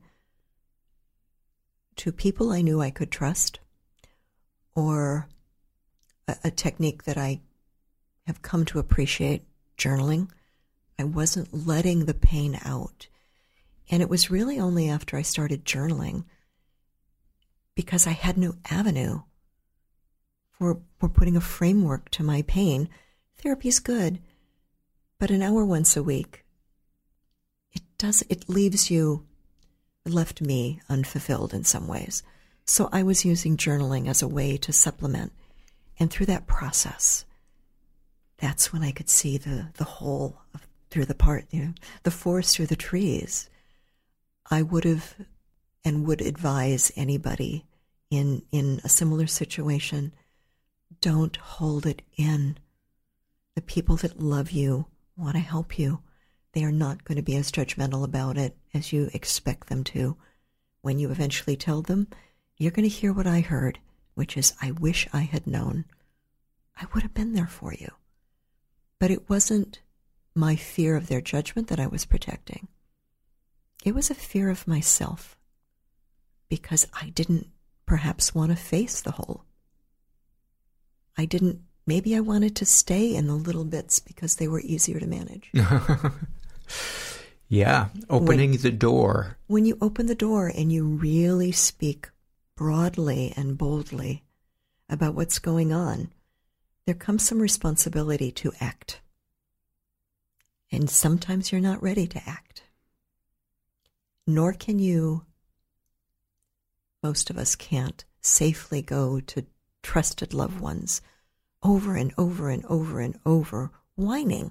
to people I knew I could trust, or a technique that I have come to appreciate, journaling. I wasn't letting the pain out. And it was really only after I started journaling, because I had no avenue for putting a framework to my pain. Therapy's good, but an hour once a week, it left me unfulfilled in some ways. So I was using journaling as a way to supplement. And through that process, that's when I could see the whole through the forest through the trees. I would have and would advise anybody in a similar situation, don't hold it in. The people that love you want to help you. They are not going to be as judgmental about it as you expect them to. When you eventually tell them, you're going to hear what I heard, which is, I wish I had known. I would have been there for you. But it wasn't my fear of their judgment that I was protecting. It was a fear of myself, because I didn't perhaps want to face the whole. Maybe I wanted to stay in the little bits because they were easier to manage. Yeah, opening the door. When you open the door and you really speak broadly and boldly about what's going on, there comes some responsibility to act. And sometimes you're not ready to act. Nor can you, most of us can't, safely go to trusted loved ones over and over and over and over, whining.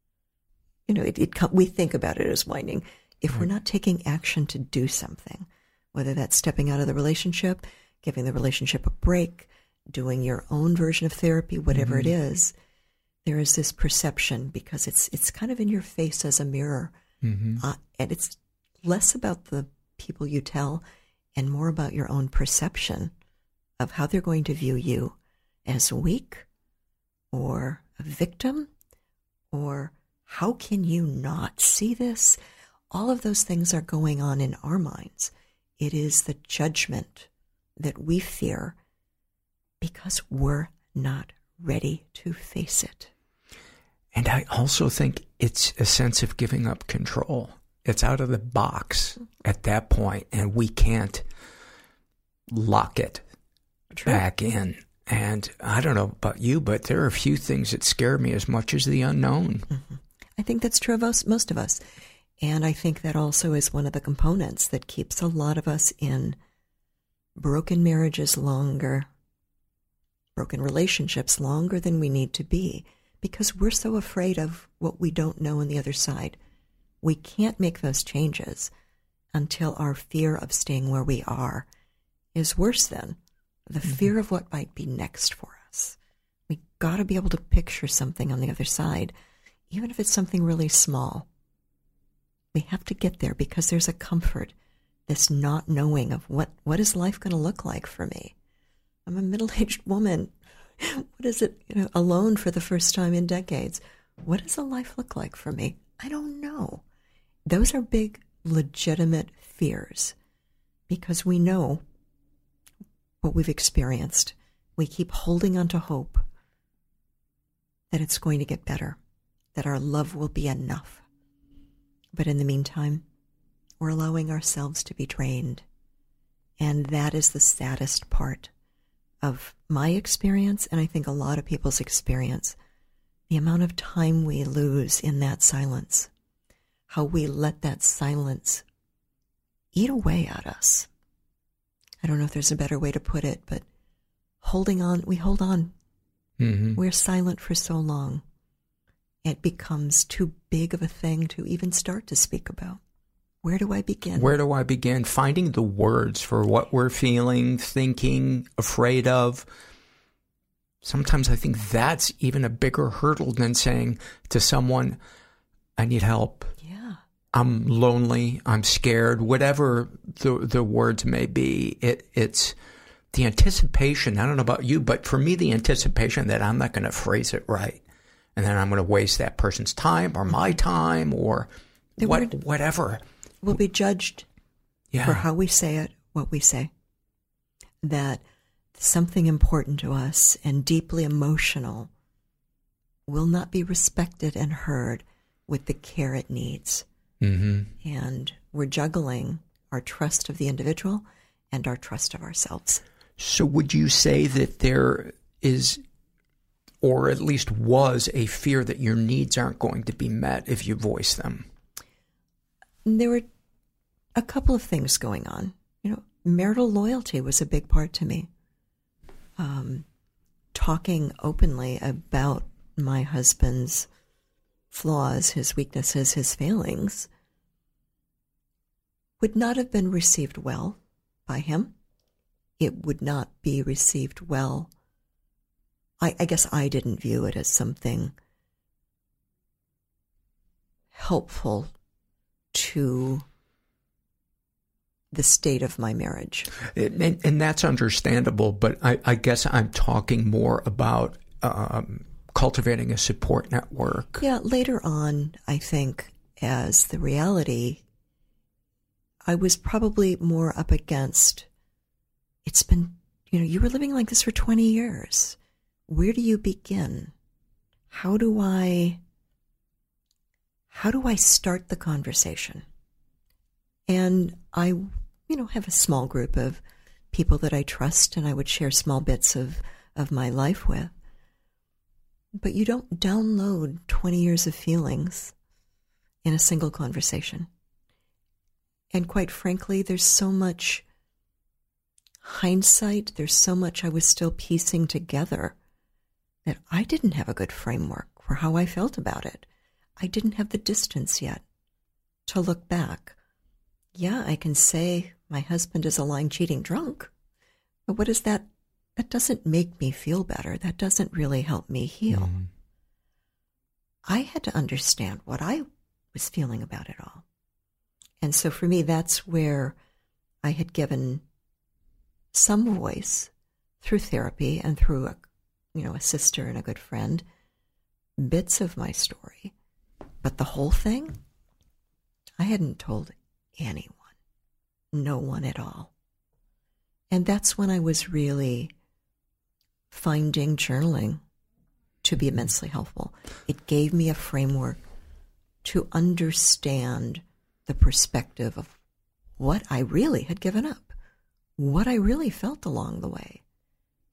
We think about it as whining. If we're not taking action to do something, whether that's stepping out of the relationship, giving the relationship a break, doing your own version of therapy, whatever it is, there is this perception, because it's kind of in your face as a mirror. And it's less about the people you tell and more about your own perception of how they're going to view you as weak or a victim, or how can you not see this? All of those things are going on in our minds. It is the judgment that we fear because we're not ready to face it. And I also think it's a sense of giving up control. It's out of the box at that point, and we can't lock it back in. And I don't know about you, but there are a few things that scare me as much as the unknown. Mm-hmm. I think that's true of most of us. And I think that also is one of the components that keeps a lot of us in broken marriages longer, broken relationships longer than we need to be, because we're so afraid of what we don't know on the other side. We can't make those changes until our fear of staying where we are is worse than the fear of what might be next for us. We got to be able to picture something on the other side, even if it's something really small. We have to get there because there's a comfort, this not knowing of what is life going to look like for me. I'm a middle-aged woman. What is it, alone for the first time in decades? What does a life look like for me? I don't know. Those are big, legitimate fears because we know what we've experienced. We keep holding on to hope that it's going to get better, that our love will be enough. But in the meantime, we're allowing ourselves to be drained. And that is the saddest part of my experience, and I think a lot of people's experience, the amount of time we lose in that silence, how we let that silence eat away at us. I don't know if there's a better way to put it, but holding on, we hold on. Mm-hmm. We're silent for so long. It becomes too big of a thing to even start to speak about. Where do I begin? Where do I begin? Finding the words for what we're feeling, thinking, afraid of. Sometimes I think that's even a bigger hurdle than saying to someone, I need help. Yeah. I'm lonely. I'm scared. Whatever the words may be, it's the anticipation. I don't know about you, but for me, the anticipation that I'm not going to phrase it right. And then I'm going to waste that person's time or my time or whatever. We'll be judged for how we say it, what we say. That something important to us and deeply emotional will not be respected and heard with the care it needs. Mm-hmm. And we're juggling our trust of the individual and our trust of ourselves. So would you say that there is, or at least was, a fear that your needs aren't going to be met if you voice them? There were a couple of things going on. Marital loyalty was a big part to me. Talking openly about my husband's flaws, his weaknesses, his failings would not have been received well by him. It would not be received well. I guess I didn't view it as something helpful to the state of my marriage. And that's understandable, but I guess I'm talking more about cultivating a support network. Yeah, later on, I think, as the reality, I was probably more up against, it's been, you were living like this for 20 years. Where do you begin? How do I start the conversation? And I, have a small group of people that I trust and I would share small bits of my life with. But you don't download 20 years of feelings in a single conversation. And quite frankly, there's so much hindsight, there's so much I was still piecing together that I didn't have a good framework for how I felt about it. I didn't have the distance yet to look back. Yeah, I can say my husband is a lying, cheating drunk, but what is that? That doesn't make me feel better. That doesn't really help me heal. Mm-hmm. I had to understand what I was feeling about it all. And so for me, that's where I had given some voice through therapy and through a sister and a good friend, bits of my story. But the whole thing, I hadn't told anyone, no one at all. And that's when I was really finding journaling to be immensely helpful. It gave me a framework to understand the perspective of what I really had given up, what I really felt along the way.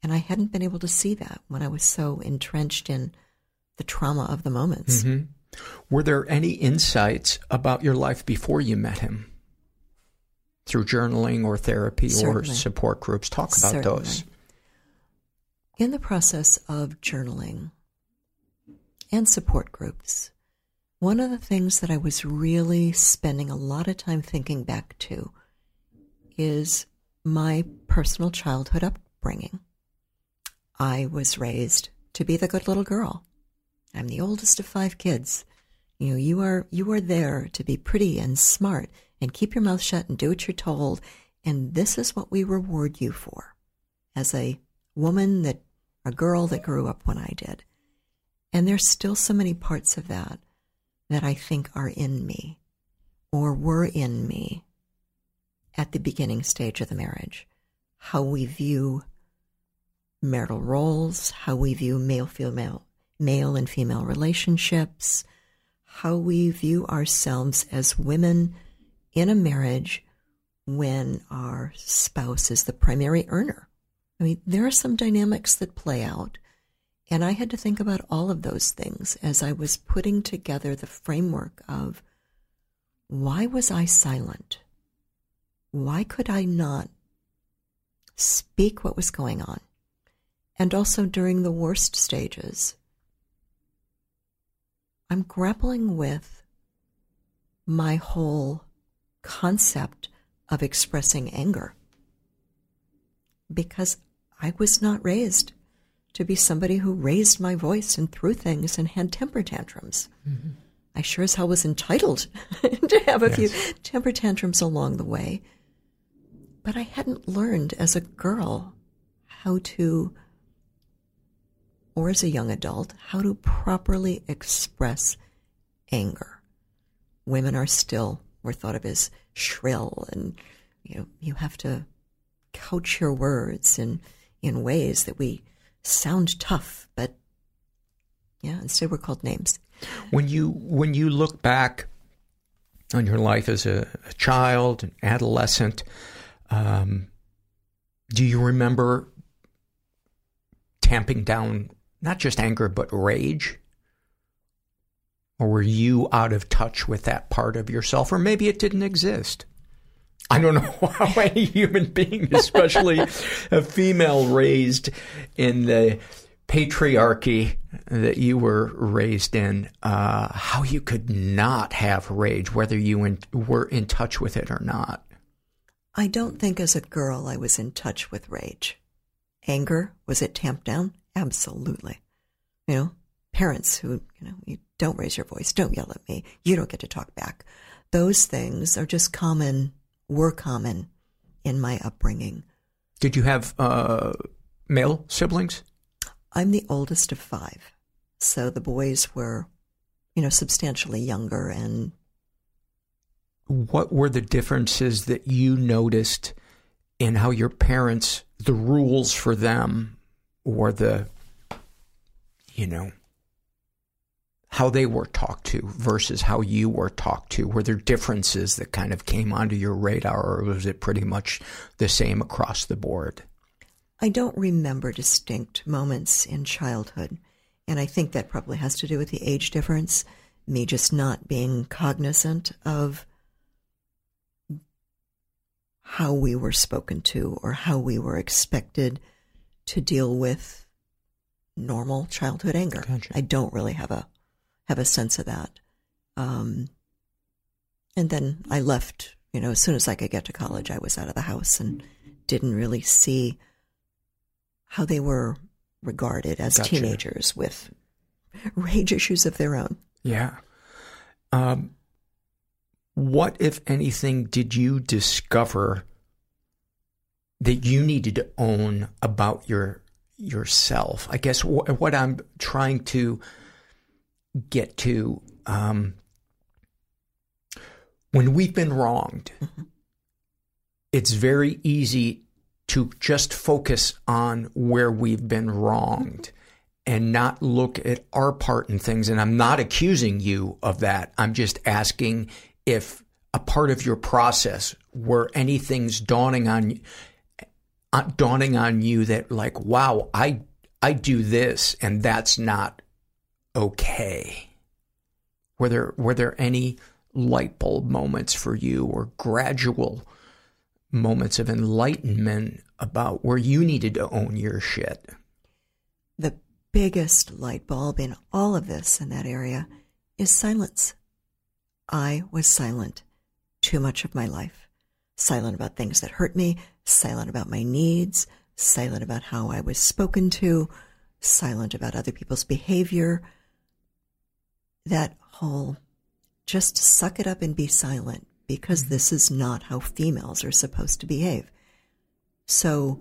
And I hadn't been able to see that when I was so entrenched in the trauma of the moments. Mm-hmm. Were there any insights about your life before you met him? Through journaling or therapy or support groups? Talk about those. In the process of journaling and support groups, one of the things that I was really spending a lot of time thinking back to is my personal childhood upbringing. I was raised to be the good little girl. I'm the oldest of 5 kids. You are there to be pretty and smart and keep your mouth shut and do what you're told. And this is what we reward you for as a woman, a girl that grew up when I did. And there's still so many parts of that I think are in me or were in me at the beginning stage of the marriage. How we view marital roles, how we view male and female relationships, how we view ourselves as women in a marriage when our spouse is the primary earner. I mean, there are some dynamics that play out, and I had to think about all of those things as I was putting together the framework of why was I silent? Why could I not speak what was going on? And also during the worst stages, I'm grappling with my whole concept of expressing anger because I was not raised to be somebody who raised my voice and threw things and had temper tantrums. Mm-hmm. I sure as hell was entitled to have a few temper tantrums along the way, but I hadn't learned as a girl how to, or as a young adult, how to properly express anger. Women are still, we're thought of as shrill, and you have to couch your words in ways that we sound tough, but instead we're called names. When you look back on your life as a child, an adolescent, do you remember tamping down not just anger, but rage? Or were you out of touch with that part of yourself? Or maybe it didn't exist. I don't know how any human being, especially a female raised in the patriarchy that you were raised in, how you could not have rage, whether you were in touch with it or not. I don't think as a girl I was in touch with rage. Anger, was it tamped down? Absolutely. Parents who, you don't raise your voice, don't yell at me, you don't get to talk back. Those things are just were common in my upbringing. Did you have male siblings? I'm the oldest of 5. So the boys were, substantially younger. And what were the differences that you noticed in how your parents, the rules for them, or how they were talked to versus how you were talked to? Were there differences that kind of came onto your radar, or was it pretty much the same across the board? I don't remember distinct moments in childhood, and I think that probably has to do with the age difference, me just not being cognizant of how we were spoken to or how we were expected to deal with normal childhood anger. Gotcha. I don't really have a sense of that. And then I left, as soon as I could get to college, I was out of the house and didn't really see how they were regarded as Gotcha. Teenagers with rage issues of their own. Yeah. What, if anything, did you discover that you needed to own about yourself? I guess what I'm trying to get to, when we've been wronged, mm-hmm. it's very easy to just focus on where we've been wronged and not look at our part in things. And I'm not accusing you of that. I'm just asking if a part of your process were any things dawning dawning on you that, like, wow, I do this and that's not okay? Were there any light bulb moments for you, or gradual moments of enlightenment about where you needed to own your shit? The biggest light bulb in all of this, in that area, is silence. I was silent too much of my life. Silent about things that hurt me, silent about my needs, silent about how I was spoken to, silent about other people's behavior. That whole just suck it up and be silent, because this is not how females are supposed to behave. So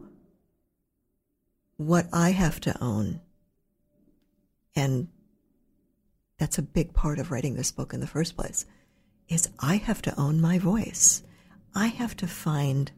what I have to own, and that's a big part of writing this book in the first place, is I have to own my voice. I have to find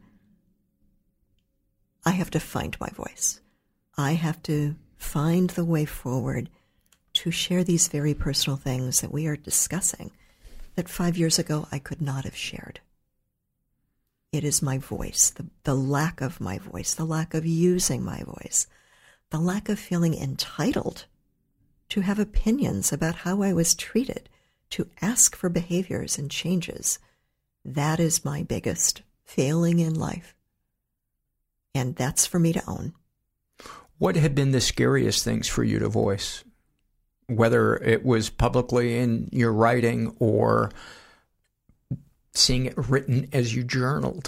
my voice. I have to find the way forward to share these very personal things that we are discussing that 5 years ago I could not have shared. It is my voice, the lack of my voice, the lack of using my voice, the lack of feeling entitled to have opinions about how I was treated, to ask for behaviors and changes. That is my biggest failing in life. And that's for me to own. What had been the scariest things for you to voice? Whether it was publicly in your writing or seeing it written as you journaled?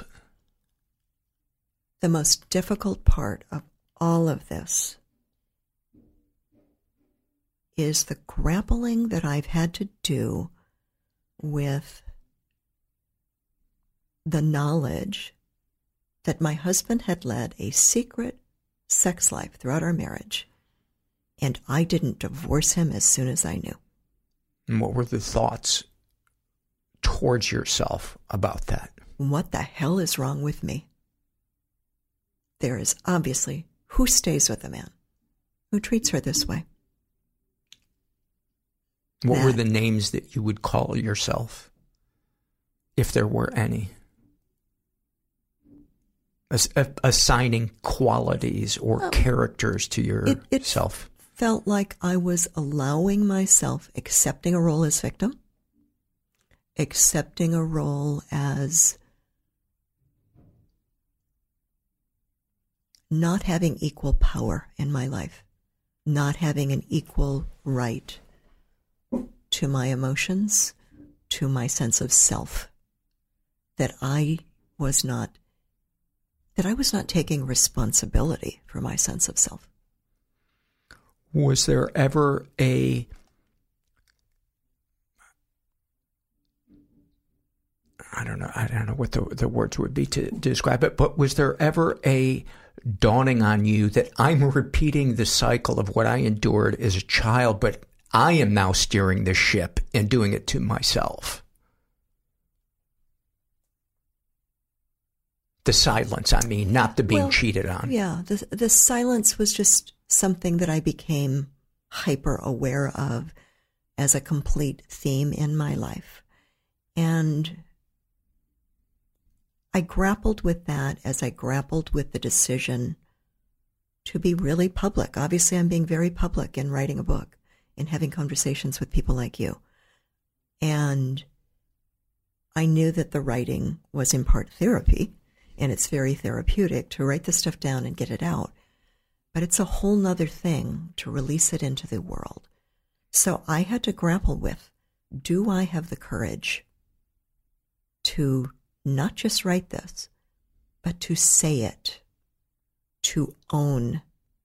The most difficult part of all of this is the grappling that I've had to do with the knowledge that my husband had led a secret sex life throughout our marriage, and I didn't divorce him as soon as I knew. And what were the thoughts towards yourself about that? What the hell is wrong with me? There is obviously, who stays with a man who treats her this way? What were the names that you would call yourself, if there were any? Assigning qualities or characters to yourself. It felt like I was allowing myself, accepting a role as victim, accepting a role as not having equal power in my life, not having an equal right to my emotions, to my sense of self, that I was not taking responsibility for my sense of self. Was there ever I don't know what the words would be to describe it, but was there ever a dawning on you that I'm repeating the cycle of what I endured as a child, but I am now steering the ship and doing it to myself? The silence, I mean, not the being cheated on. Yeah, the silence was just something that I became hyper aware of as a complete theme in my life. And I grappled with that as I grappled with the decision to be really public. Obviously, I'm being very public in writing a book and having conversations with people like you. And I knew that the writing was in part therapy, and it's very therapeutic to write this stuff down and get it out. But it's a whole nother thing to release it into the world. So I had to grapple with, do I have the courage to not just write this, but to say it, to own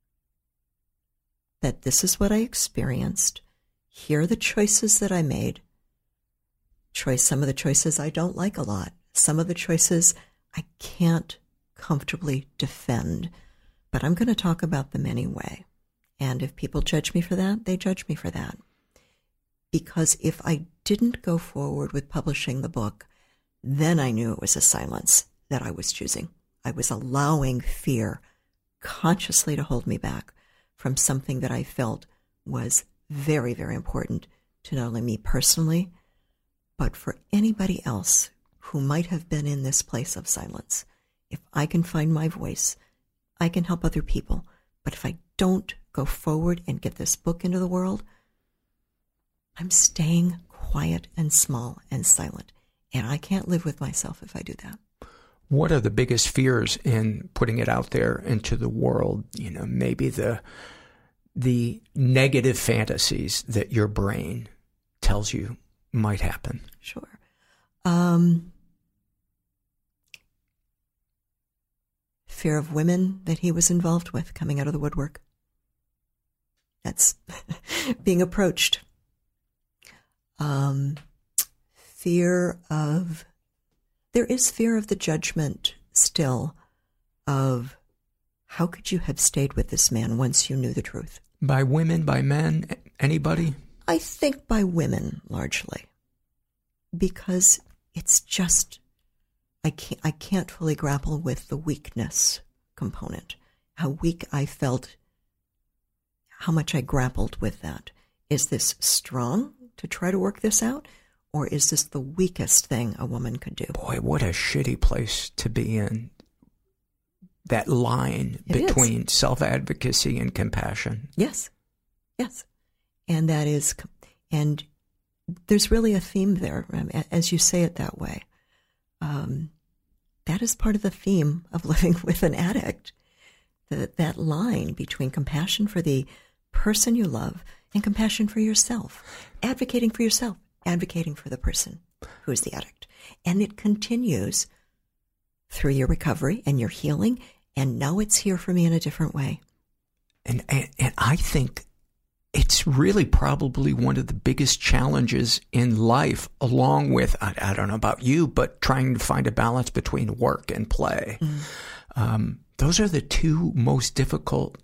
that this is what I experienced, here are the choices that I made. Some of the choices I don't like a lot. Some of the choices I can't comfortably defend, but I'm going to talk about them anyway. And if people judge me for that, they judge me for that. Because if I didn't go forward with publishing the book, then I knew it was a silence that I was choosing. I was allowing fear consciously to hold me back from something that I felt was very, very important to not only me personally, but for anybody else who might have been in this place of silence. If I can find my voice I can help other people. But if I don't go forward and get this book into the world, I'm staying quiet and small and silent. And I can't live with myself if I do that. What are the biggest fears in putting it out there into the world? You know, maybe the negative fantasies that your brain tells you might happen. Sure. Fear of women that he was involved with coming out of the woodwork. That's being approached. There is fear of the judgment still of how could you have stayed with this man once you knew the truth? By women, by men, anybody? I think by women largely, because it's just, I can't fully grapple with the weakness component, how weak I felt, how much I grappled with that. Is this strong to try to work this out? Or is this the weakest thing a woman could do? Boy, what a shitty place to be in. That line between self-advocacy and compassion. Yes. Yes. And that is, and there's really a theme there, as you say it that way. That is part of the theme of living with an addict. That line between compassion for the person you love and compassion for yourself. Advocating for yourself. Advocating for the person who is the addict. And it continues through your recovery and your healing, and now it's here for me in a different way. And I think it's really probably one of the biggest challenges in life, along with, I don't know about you, but trying to find a balance between work and play. Those are the two most difficult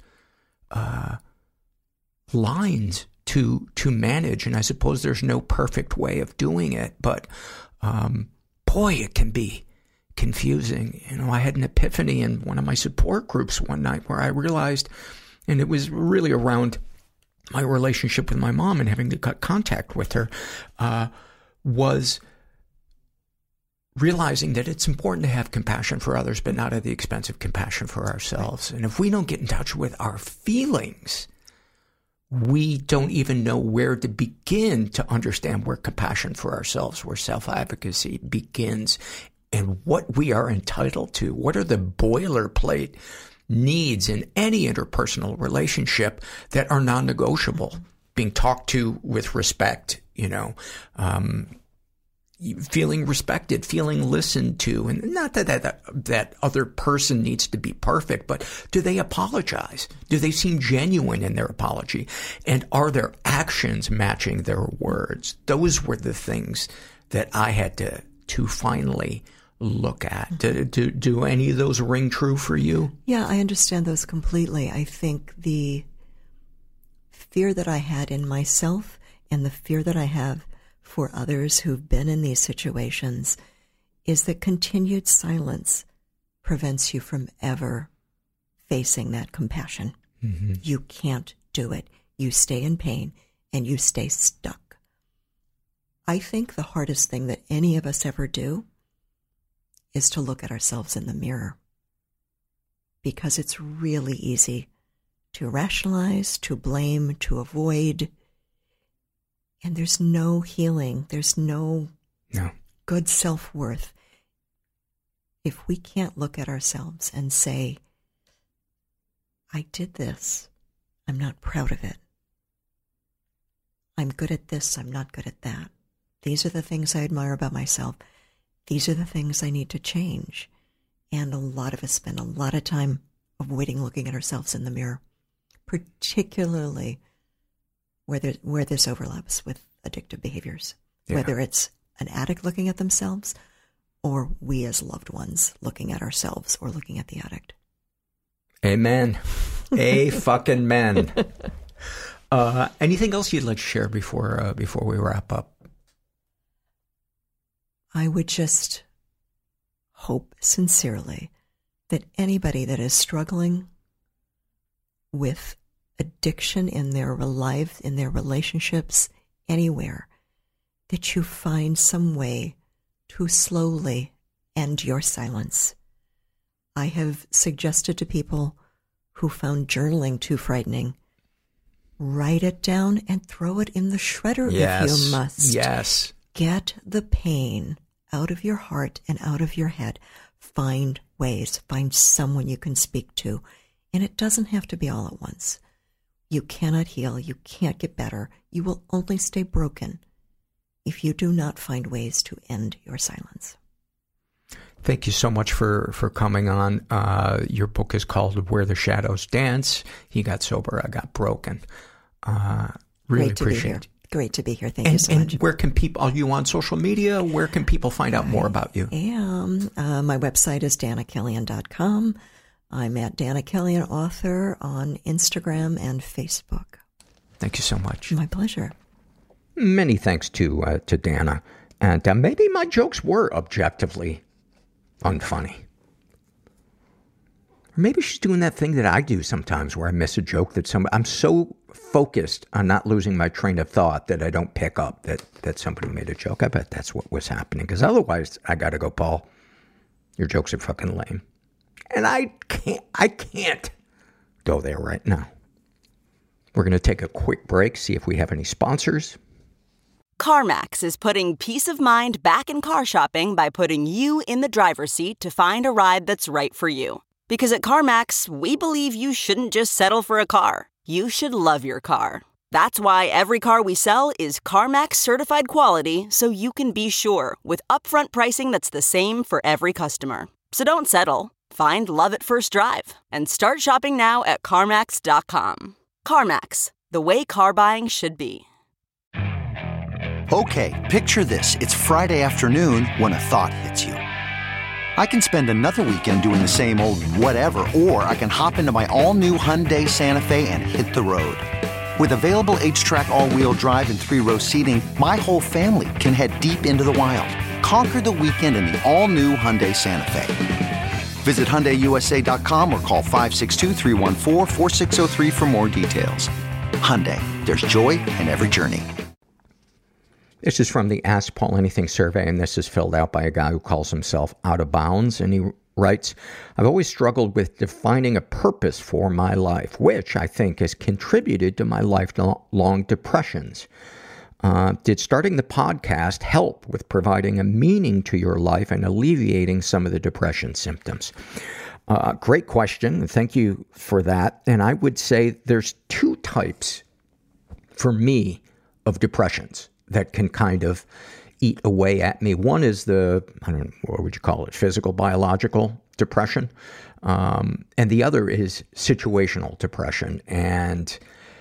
lines to manage, and I suppose there's no perfect way of doing it, but boy, it can be confusing. You know, I had an epiphany in one of my support groups one night where I realized, and it was really around my relationship with my mom and having to cut contact with her, was realizing that it's important to have compassion for others, but not at the expense of compassion for ourselves. And if we don't get in touch with our feelings, we don't even know where to begin to understand where compassion for ourselves, where self-advocacy begins, and what we are entitled to. What are the boilerplate needs in any interpersonal relationship that are non-negotiable? Being talked to with respect, you know, feeling respected, feeling listened to, and not that other person needs to be perfect, but do they apologize? Do they seem genuine in their apology? And are their actions matching their words? Those were the things that I had to finally look at. Do any of those ring true for you? Yeah, I understand those completely. I think the fear that I had in myself and the fear that I have for others who've been in these situations is that continued silence prevents you from ever facing that compassion. Mm-hmm. You can't do it. You stay in pain and you stay stuck. I think the hardest thing that any of us ever do is to look at ourselves in the mirror, because it's really easy to rationalize, to blame, to avoid. And there's no healing. There's no good self-worth if we can't look at ourselves and say, I did this. I'm not proud of it. I'm good at this. I'm not good at that. These are the things I admire about myself. These are the things I need to change. And a lot of us spend a lot of time avoiding looking at ourselves in the mirror, particularly where this overlaps with addictive behaviors, whether it's an addict looking at themselves or we as loved ones looking at ourselves or looking at the addict. Amen. Fucking man. Anything else you'd like to share before we wrap up? I would just hope sincerely that anybody that is struggling with addiction in their life, in their relationships, anywhere, that you find some way to slowly end your silence. I have suggested to people who found journaling too frightening. Write it down and throw it in the shredder if you must. Yes. Get the pain out of your heart and out of your head. Find ways. Find someone you can speak to. And it doesn't have to be all at once. You cannot heal. You can't get better. You will only stay broken if you do not find ways to end your silence. Thank you so much for coming on. Your book is called Where the Shadows Dance. He got sober, I got broken. Really appreciate it. Great to be here. Thank you so much. And where can people, are you on social media? Where can people find out more about you? My website is DanaKillian.com. I'm at Dana Killian Author on Instagram and Facebook. Thank you so much. My pleasure. Many thanks to Dana. And maybe my jokes were objectively unfunny. Or maybe she's doing that thing that I do sometimes where I miss a joke that I'm so focused on not losing my train of thought that I don't pick up that somebody made a joke. I bet that's what was happening. Because otherwise, I got to go, Paul, your jokes are fucking lame. And I can't go there right now. We're going to take a quick break, see if we have any sponsors. CarMax is putting peace of mind back in car shopping by putting you in the driver's seat to find a ride that's right for you. Because at CarMax, we believe you shouldn't just settle for a car. You should love your car. That's why every car we sell is CarMax certified quality, so you can be sure with upfront pricing that's the same for every customer. So don't settle. Find love at first drive and start shopping now at CarMax.com. CarMax, the way car buying should be. Okay, picture this. It's Friday afternoon when a thought hits you. I can spend another weekend doing the same old whatever, or I can hop into my all-new Hyundai Santa Fe and hit the road. With available H-Track all-wheel drive and 3-row seating, my whole family can head deep into the wild. Conquer the weekend in the all-new Hyundai Santa Fe. Visit HyundaiUSA.com or call 562-314-4603 for more details. Hyundai, there's joy in every journey. This is from the Ask Paul Anything survey, and this is filled out by a guy who calls himself Out of Bounds, and he writes, I've always struggled with defining a purpose for my life, which I think has contributed to my lifelong depressions. Did starting the podcast help with providing a meaning to your life and alleviating some of the depression symptoms? Great question. Thank you for that. And I would say there's two types, for me, of depressions that can kind of eat away at me. One is the, I don't know, what would you call it, physical, biological depression. And the other is situational depression. And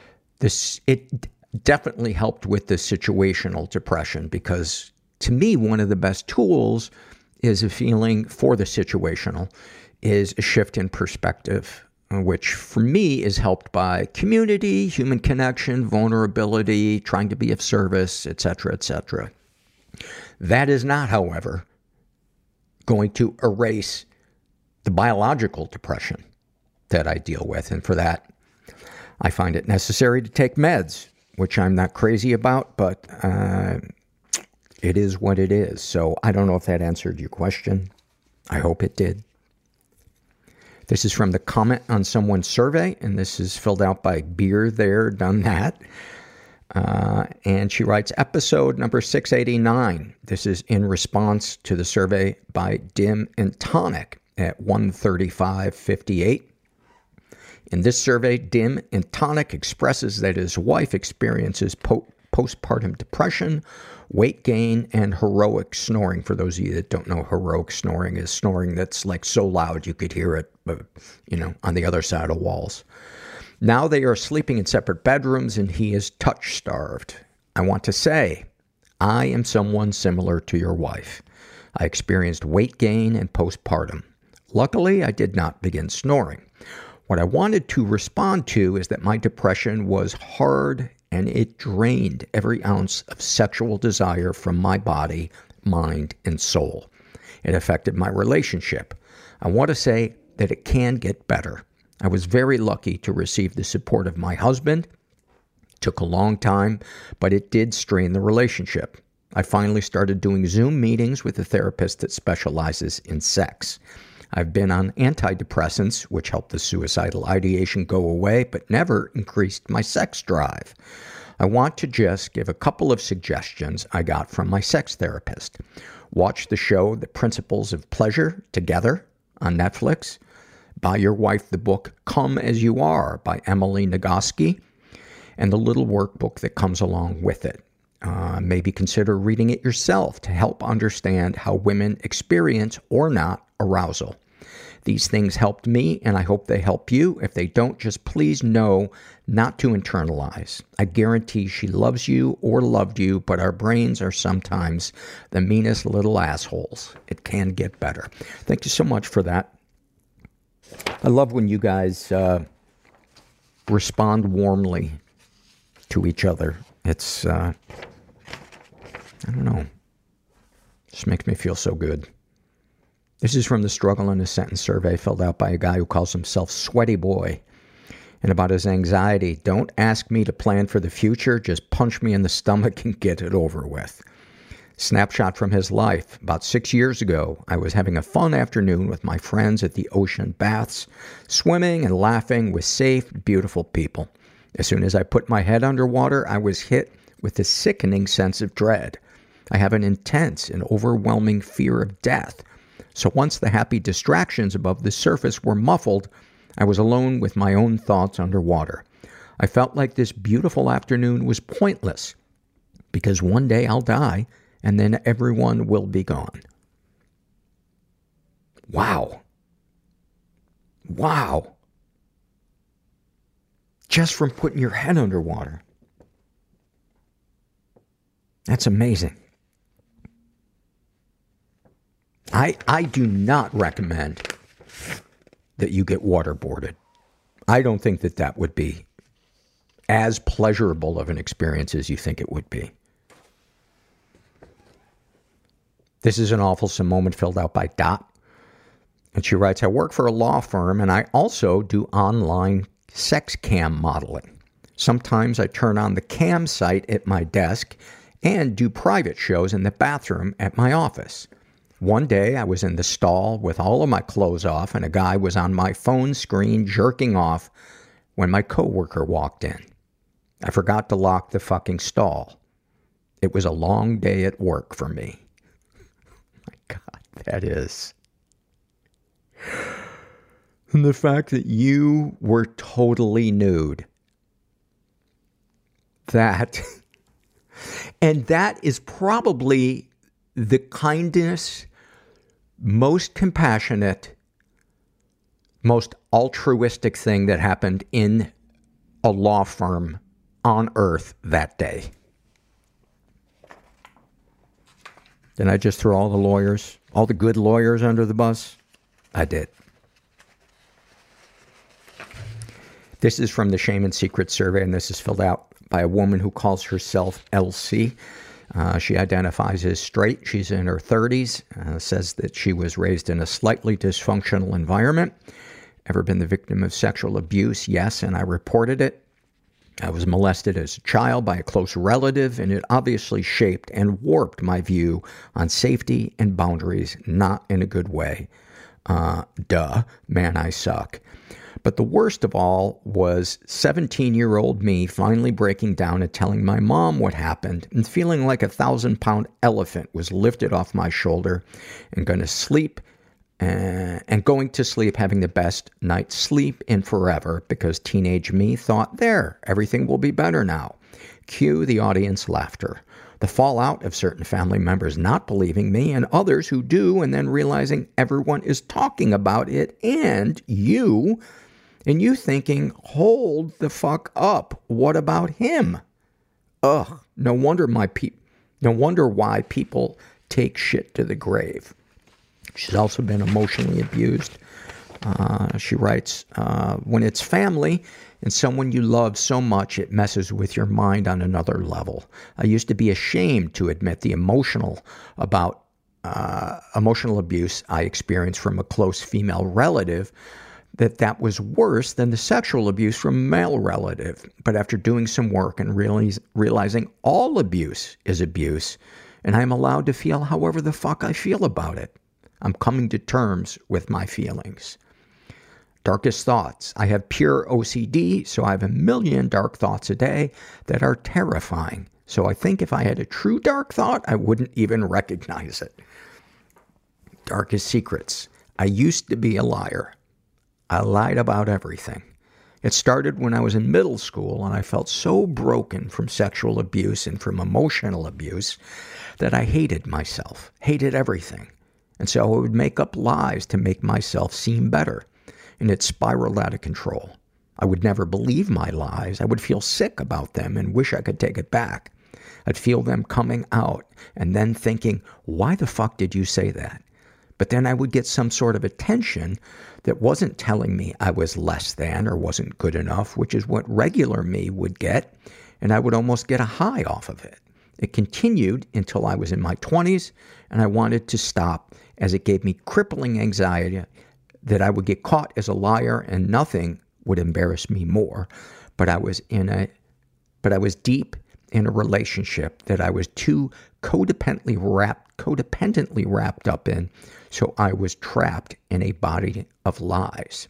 it definitely helped with the situational depression because, to me, one of the best tools is a feeling for the situational is a shift in perspective, which for me is helped by community, human connection, vulnerability, trying to be of service, etc., etc. That is not, however, going to erase the biological depression that I deal with. And for that, I find it necessary to take meds, which I'm not crazy about, but it is what it is. So I don't know if that answered your question. I hope it did. This is from the Comment on Someone's survey, and this is filled out by Beer There, Done That. And she writes, episode number 689. This is in response to the survey by Dim and Tonic at 135:58. In this survey, Dim and Tonic expresses that his wife experiences postpartum depression, weight gain, and heroic snoring. For those of you that don't know, heroic snoring is snoring that's like so loud you could hear it, on the other side of walls. Now they are sleeping in separate bedrooms and he is touch-starved. I want to say, I am someone similar to your wife. I experienced weight gain and postpartum. Luckily, I did not begin snoring. What I wanted to respond to is that my depression was hard and it drained every ounce of sexual desire from my body, mind, and soul. It affected my relationship. I want to say that it can get better. I was very lucky to receive the support of my husband. It took a long time, but it did strain the relationship. I finally started doing Zoom meetings with a therapist that specializes in sex. I've been on antidepressants, which help the suicidal ideation go away, but never increased my sex drive. I want to just give a couple of suggestions I got from my sex therapist. Watch the show The Principles of Pleasure Together on Netflix. Buy your wife the book Come As You Are by Emily Nagoski, and the little workbook that comes along with it. Maybe consider reading it yourself to help understand how women experience or not arousal. These things helped me, and I hope they help you. If they don't, just please know not to internalize. I guarantee she loves you or loved you, but our brains are sometimes the meanest little assholes. It can get better. Thank you so much for that. I love when you guys respond warmly to each other. It's, I don't know. Just makes me feel so good. This is from the Struggle in a Sentence survey filled out by a guy who calls himself Sweaty Boy. And about his anxiety, don't ask me to plan for the future, just punch me in the stomach and get it over with. Snapshot from his life. About 6 years ago, I was having a fun afternoon with my friends at the ocean baths, swimming and laughing with safe, beautiful people. As soon as I put my head underwater, I was hit with a sickening sense of dread. I have an intense and overwhelming fear of death. So once the happy distractions above the surface were muffled, I was alone with my own thoughts underwater. I felt like this beautiful afternoon was pointless, because one day I'll die, and then everyone will be gone. Wow. Wow. Just from putting your head underwater. That's amazing. I do not recommend that you get waterboarded. I don't think that that would be as pleasurable of an experience as you think it would be. This is an awfulsome moment filled out by Dot. And she writes, I work for a law firm and I also do online sex cam modeling. Sometimes I turn on the cam site at my desk and do private shows in the bathroom at my office. One day I was in the stall with all of my clothes off and a guy was on my phone screen jerking off when my coworker walked in. I forgot to lock the fucking stall. It was a long day at work for me. My God, that is. And the fact that you were totally nude. That. And that is probably the kindest, most compassionate, most altruistic thing that happened in a law firm on earth that day. Did I just throw all the lawyers, all the good lawyers under the bus? I did. This is from the Shame and Secrets survey, and this is filled out by a woman who calls herself LC. She identifies as straight. She's in her 30s. Says that she was raised in a slightly dysfunctional environment. Ever been the victim of sexual abuse? Yes, and I reported it. I was molested as a child by a close relative, and it obviously shaped and warped my view on safety and boundaries, not in a good way. Man, I suck. But the worst of all was 17-year-old me finally breaking down and telling my mom what happened and feeling like a 1,000-pound elephant was lifted off my shoulder and going to sleep having the best night's sleep in forever because teenage me thought, there, everything will be better now. Cue the audience laughter. The fallout of certain family members not believing me and others who do and then realizing everyone is talking about it and you thinking, hold the fuck up. What about him? Ugh, no wonder why people take shit to the grave. She's also been emotionally abused. She writes, when it's family and someone you love so much it messes with your mind on another level. I used to be ashamed to admit the emotional abuse I experienced from a close female relative, that was worse than the sexual abuse from a male relative. But after doing some work and realizing all abuse is abuse, and I'm allowed to feel however the fuck I feel about it, I'm coming to terms with my feelings. Darkest thoughts. I have pure OCD, so I have a million dark thoughts a day that are terrifying. So I think if I had a true dark thought, I wouldn't even recognize it. Darkest secrets. I used to be a liar. I lied about everything. It started when I was in middle school, and I felt so broken from sexual abuse and from emotional abuse that I hated myself, hated everything. And so I would make up lies to make myself seem better, and it spiraled out of control. I would never believe my lies. I would feel sick about them and wish I could take it back. I'd feel them coming out and then thinking, why the fuck did you say that? But then I would get some sort of attention that wasn't telling me I was less than or wasn't good enough, which is what regular me would get, and I would almost get a high off of it. It continued until I was in my 20s, and I wanted to stop as it gave me crippling anxiety that I would get caught as a liar and nothing would embarrass me more. But I was deep in a relationship that I was too codependently wrapped up in, so I was trapped in a body of lies.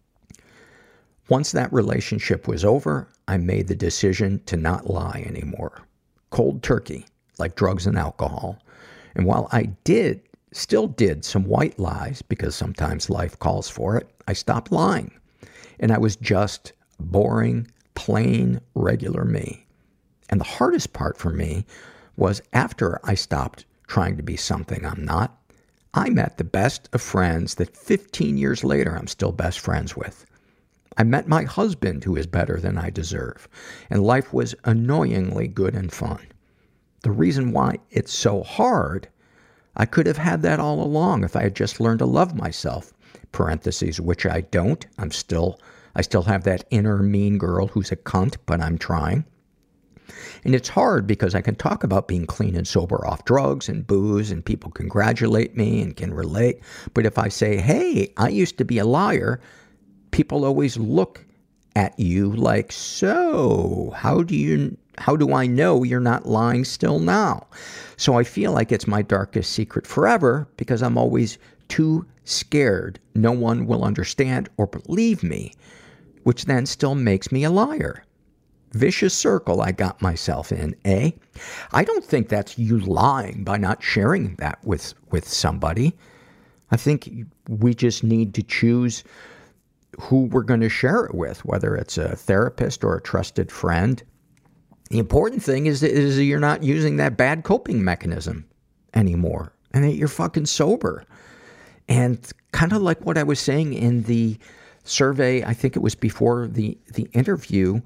Once that relationship was over, I made the decision to not lie anymore. Cold turkey, like drugs and alcohol. And while I still did some white lies, because sometimes life calls for it, I stopped lying. And I was just boring, plain, regular me. And the hardest part for me was after I stopped trying to be something I'm not, I met the best of friends that 15 years later I'm still best friends with. I met my husband who is better than I deserve, and life was annoyingly good and fun. The reason why it's so hard, I could have had that all along if I had just learned to love myself, parentheses, which I don't. I still have that inner mean girl who's a cunt, but I'm trying. And it's hard because I can talk about being clean and sober off drugs and booze and people congratulate me and can relate. But if I say, hey, I used to be a liar, people always look at you like, so how do I know you're not lying still now? So I feel like it's my darkest secret forever because I'm always too scared no one will understand or believe me, which then still makes me a liar. Vicious circle I got myself in, eh? I don't think that's you lying by not sharing that with somebody. I think we just need to choose who we're going to share it with, whether it's a therapist or a trusted friend. The important thing is that you're not using that bad coping mechanism anymore and that you're fucking sober. And kind of like what I was saying in the survey, I think it was before the interview,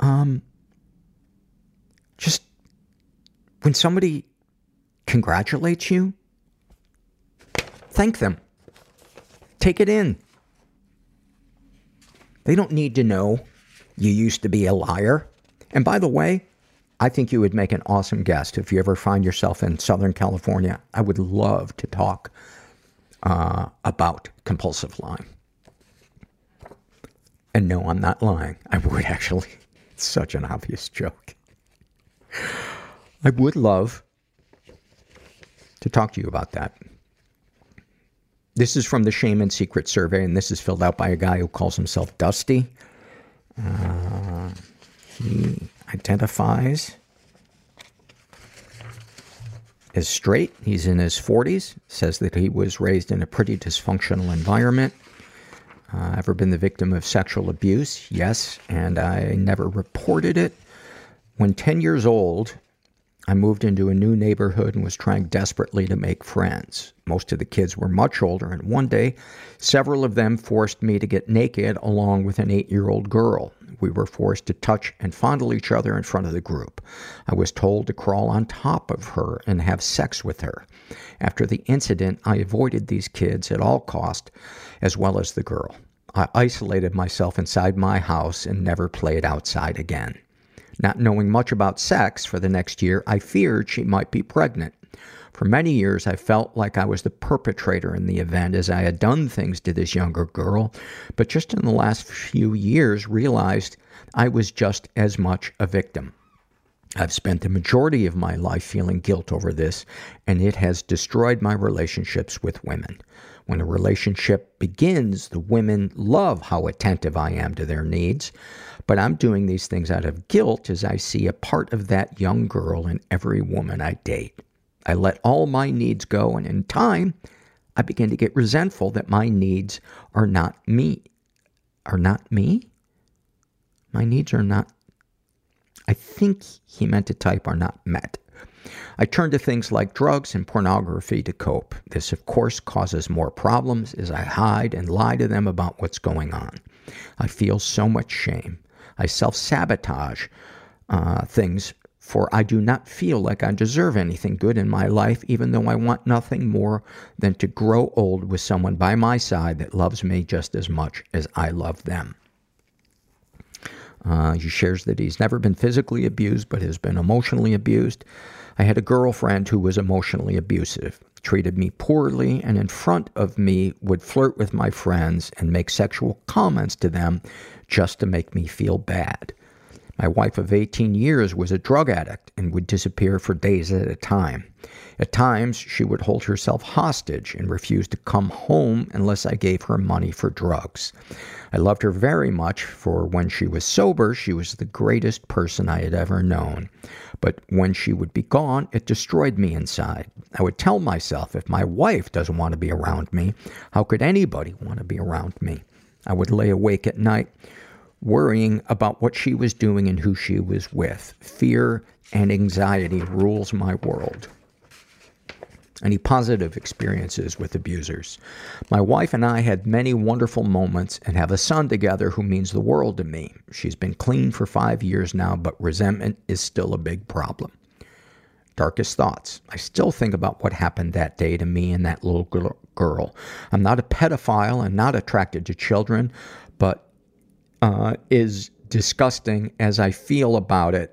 just when somebody congratulates you, thank them. Take it in. They don't need to know you used to be a liar. And by the way, I think you would make an awesome guest if you ever find yourself in Southern California. I would love to talk about compulsive lying. And no, I'm not lying. I would actually. It's such an obvious joke. I would love to talk to you about that. This is from the Shame and Secret survey, and this is filled out by a guy who calls himself Dusty. He identifies as straight. He's in his 40s. Says that he was raised in a pretty dysfunctional environment. Ever been the victim of sexual abuse? Yes, and I never reported it. When 10 years old, I moved into a new neighborhood and was trying desperately to make friends. Most of the kids were much older, and one day, several of them forced me to get naked along with an 8-year-old girl. We were forced to touch and fondle each other in front of the group. I was told to crawl on top of her and have sex with her. After the incident, I avoided these kids at all cost, as well as the girl. I isolated myself inside my house and never played outside again. Not knowing much about sex for the next year, I feared she might be pregnant. For many years, I felt like I was the perpetrator in the event, as I had done things to this younger girl, but just in the last few years realized I was just as much a victim. I've spent the majority of my life feeling guilt over this, and it has destroyed my relationships with women. When a relationship begins, the women love how attentive I am to their needs, but I'm doing these things out of guilt as I see a part of that young girl in every woman I date. I let all my needs go, and in time, I begin to get resentful that my needs are not me. Are not me? My needs are not... I think he meant to type are not met. I turn to things like drugs and pornography to cope. This, of course, causes more problems as I hide and lie to them about what's going on. I feel so much shame. I self-sabotage things, for I do not feel like I deserve anything good in my life, even though I want nothing more than to grow old with someone by my side that loves me just as much as I love them. He shares that he's never been physically abused, but has been emotionally abused. I had a girlfriend who was emotionally abusive, treated me poorly, and in front of me would flirt with my friends and make sexual comments to them just to make me feel bad. My wife of 18 years was a drug addict and would disappear for days at a time. At times, she would hold herself hostage and refuse to come home unless I gave her money for drugs. I loved her very much, for when she was sober, she was the greatest person I had ever known. But when she would be gone, it destroyed me inside. I would tell myself, if my wife doesn't want to be around me, how could anybody want to be around me? I would lay awake at night, worrying about what she was doing and who she was with. Fear and anxiety rules my world. Any positive experiences with abusers? My wife and I had many wonderful moments and have a son together who means the world to me. She's been clean for 5 years now, but resentment is still a big problem. Darkest thoughts. I still think about what happened that day to me and that little girl. I'm not a pedophile and not attracted to children, but is disgusting as I feel about it.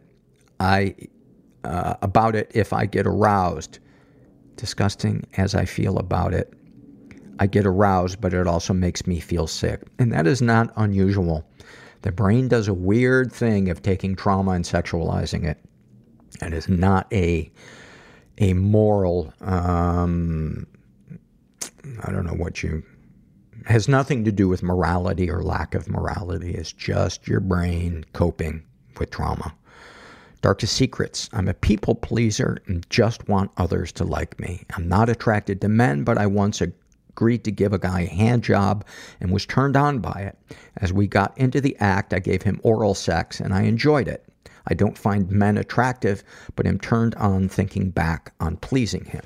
If I get aroused. Disgusting as I feel about it. I get aroused, but it also makes me feel sick. And that is not unusual. The brain does a weird thing of taking trauma and sexualizing it. It is not a moral, I don't know what you... has nothing to do with morality or lack of morality. It's just your brain coping with trauma. Darkest secrets. I'm a people pleaser and just want others to like me. I'm not attracted to men, but I once agreed to give a guy a hand job and was turned on by it. As we got into the act, I gave him oral sex and I enjoyed it. I don't find men attractive, but am turned on thinking back on pleasing him.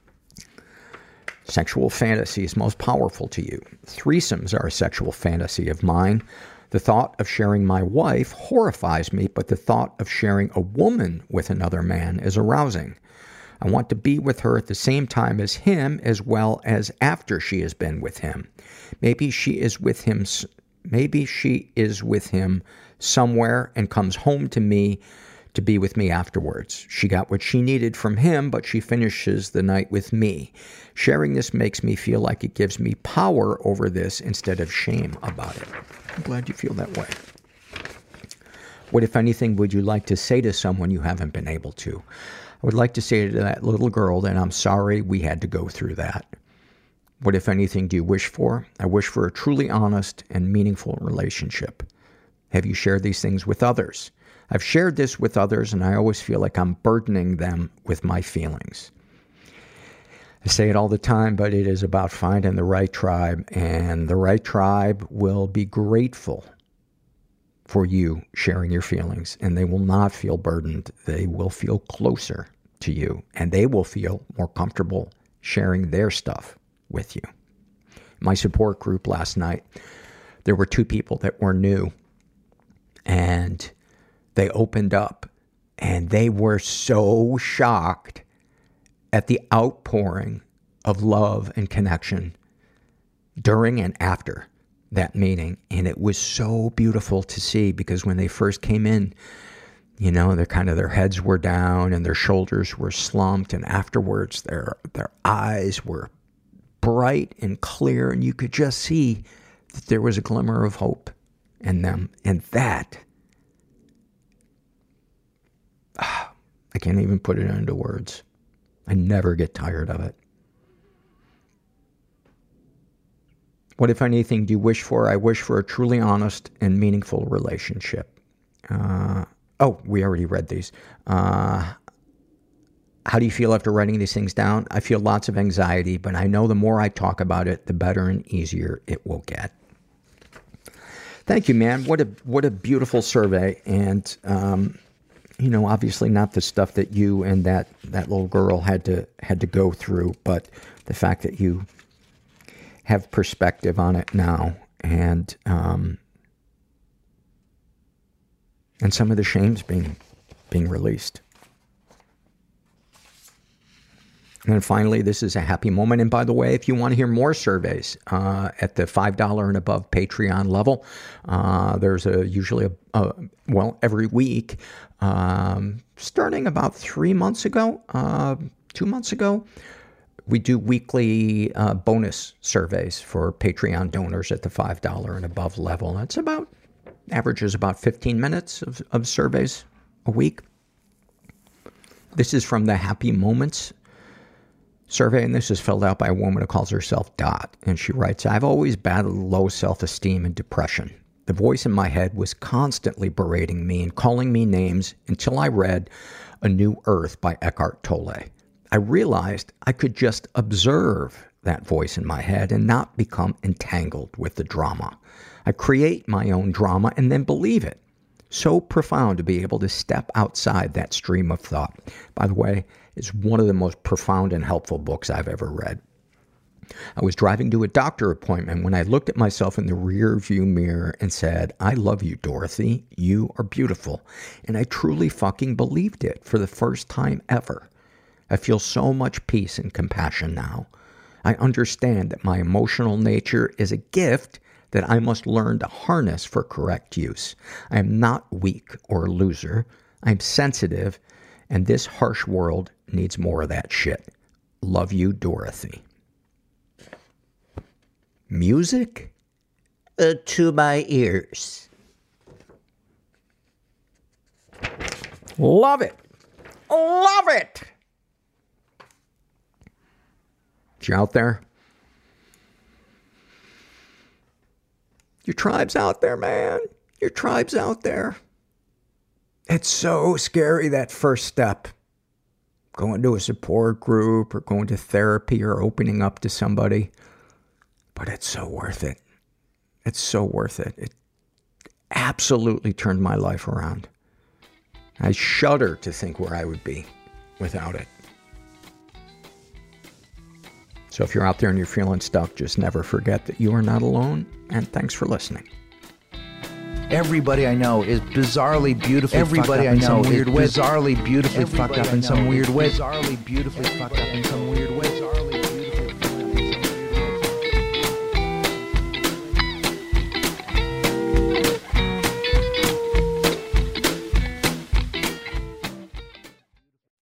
Sexual fantasies most powerful to you. Threesomes are a sexual fantasy of mine. The thought of sharing my wife horrifies me, but the thought of sharing a woman with another man is arousing. I want to be with her at the same time as him, as well as after she has been with him. Maybe she is with him somewhere and comes home to me to be with me afterwards. She got what she needed from him, but she finishes the night with me. Sharing this makes me feel like it gives me power over this instead of shame about it. I'm glad you feel that way. What, if anything, would you like to say to someone you haven't been able to? I would like to say to that little girl that I'm sorry we had to go through that. What, if anything, do you wish for? I wish for a truly honest and meaningful relationship. Have you shared these things with others? I've shared this with others, and I always feel like I'm burdening them with my feelings. I say it all the time, but it is about finding the right tribe, and the right tribe will be grateful for you sharing your feelings, and they will not feel burdened. They will feel closer to you, and they will feel more comfortable sharing their stuff with you. My support group last night, there were 2 people that were new, and they opened up, and they were so shocked at the outpouring of love and connection during and after that meeting. And it was so beautiful to see, because when they first came in, you know, their heads were down and their shoulders were slumped, and afterwards their eyes were bright and clear, and you could just see that there was a glimmer of hope in them. And that I can't even put it into words. I never get tired of it. What, if anything, do you wish for? I wish for a truly honest and meaningful relationship. We already read these. How do you feel after writing these things down? I feel lots of anxiety, but I know the more I talk about it, the better and easier it will get. Thank you, man. What a beautiful survey. And, obviously not the stuff that you and that little girl had to go through, but the fact that you have perspective on it now, and some of the shame's being released. And then finally, this is a happy moment. And by the way, if you want to hear more surveys at the $5 and above Patreon level, there's usually every week, starting about 3 months ago, 2 months ago, we do weekly bonus surveys for Patreon donors at the $5 and above level. That's averages about 15 minutes of surveys a week. This is from the Happy Moments survey, and this is filled out by a woman who calls herself Dot. And she writes, I've always battled low self-esteem and depression. The voice in my head was constantly berating me and calling me names until I read A New Earth by Eckhart Tolle. I realized I could just observe that voice in my head and not become entangled with the drama. I create my own drama and then believe it. So profound to be able to step outside that stream of thought. By the way, it's one of the most profound and helpful books I've ever read. I was driving to a doctor appointment when I looked at myself in the rear view mirror and said, I love you, Dorothy. You are beautiful. And I truly fucking believed it for the first time ever. I feel so much peace and compassion now. I understand that my emotional nature is a gift that I must learn to harness for correct use. I am not weak or a loser. I'm sensitive, and this harsh world needs more of that shit. Love you, Dorothy. Music to my ears. Love it. Love it. You out there? Your tribe's out there, man. Your tribe's out there. It's so scary, that first step. Going to a support group or going to therapy or opening up to somebody. But it's so worth it. It's so worth it. It absolutely turned my life around. I shudder to think where I would be without it. So if you're out there and you're feeling stuck, just never forget that you are not alone, and thanks for listening. Everybody I know is bizarrely beautifully fucked up in some weird way. Bizarrely beautifully fucked up in some weird way. Bizarrely beautifully fucked up in some weird way.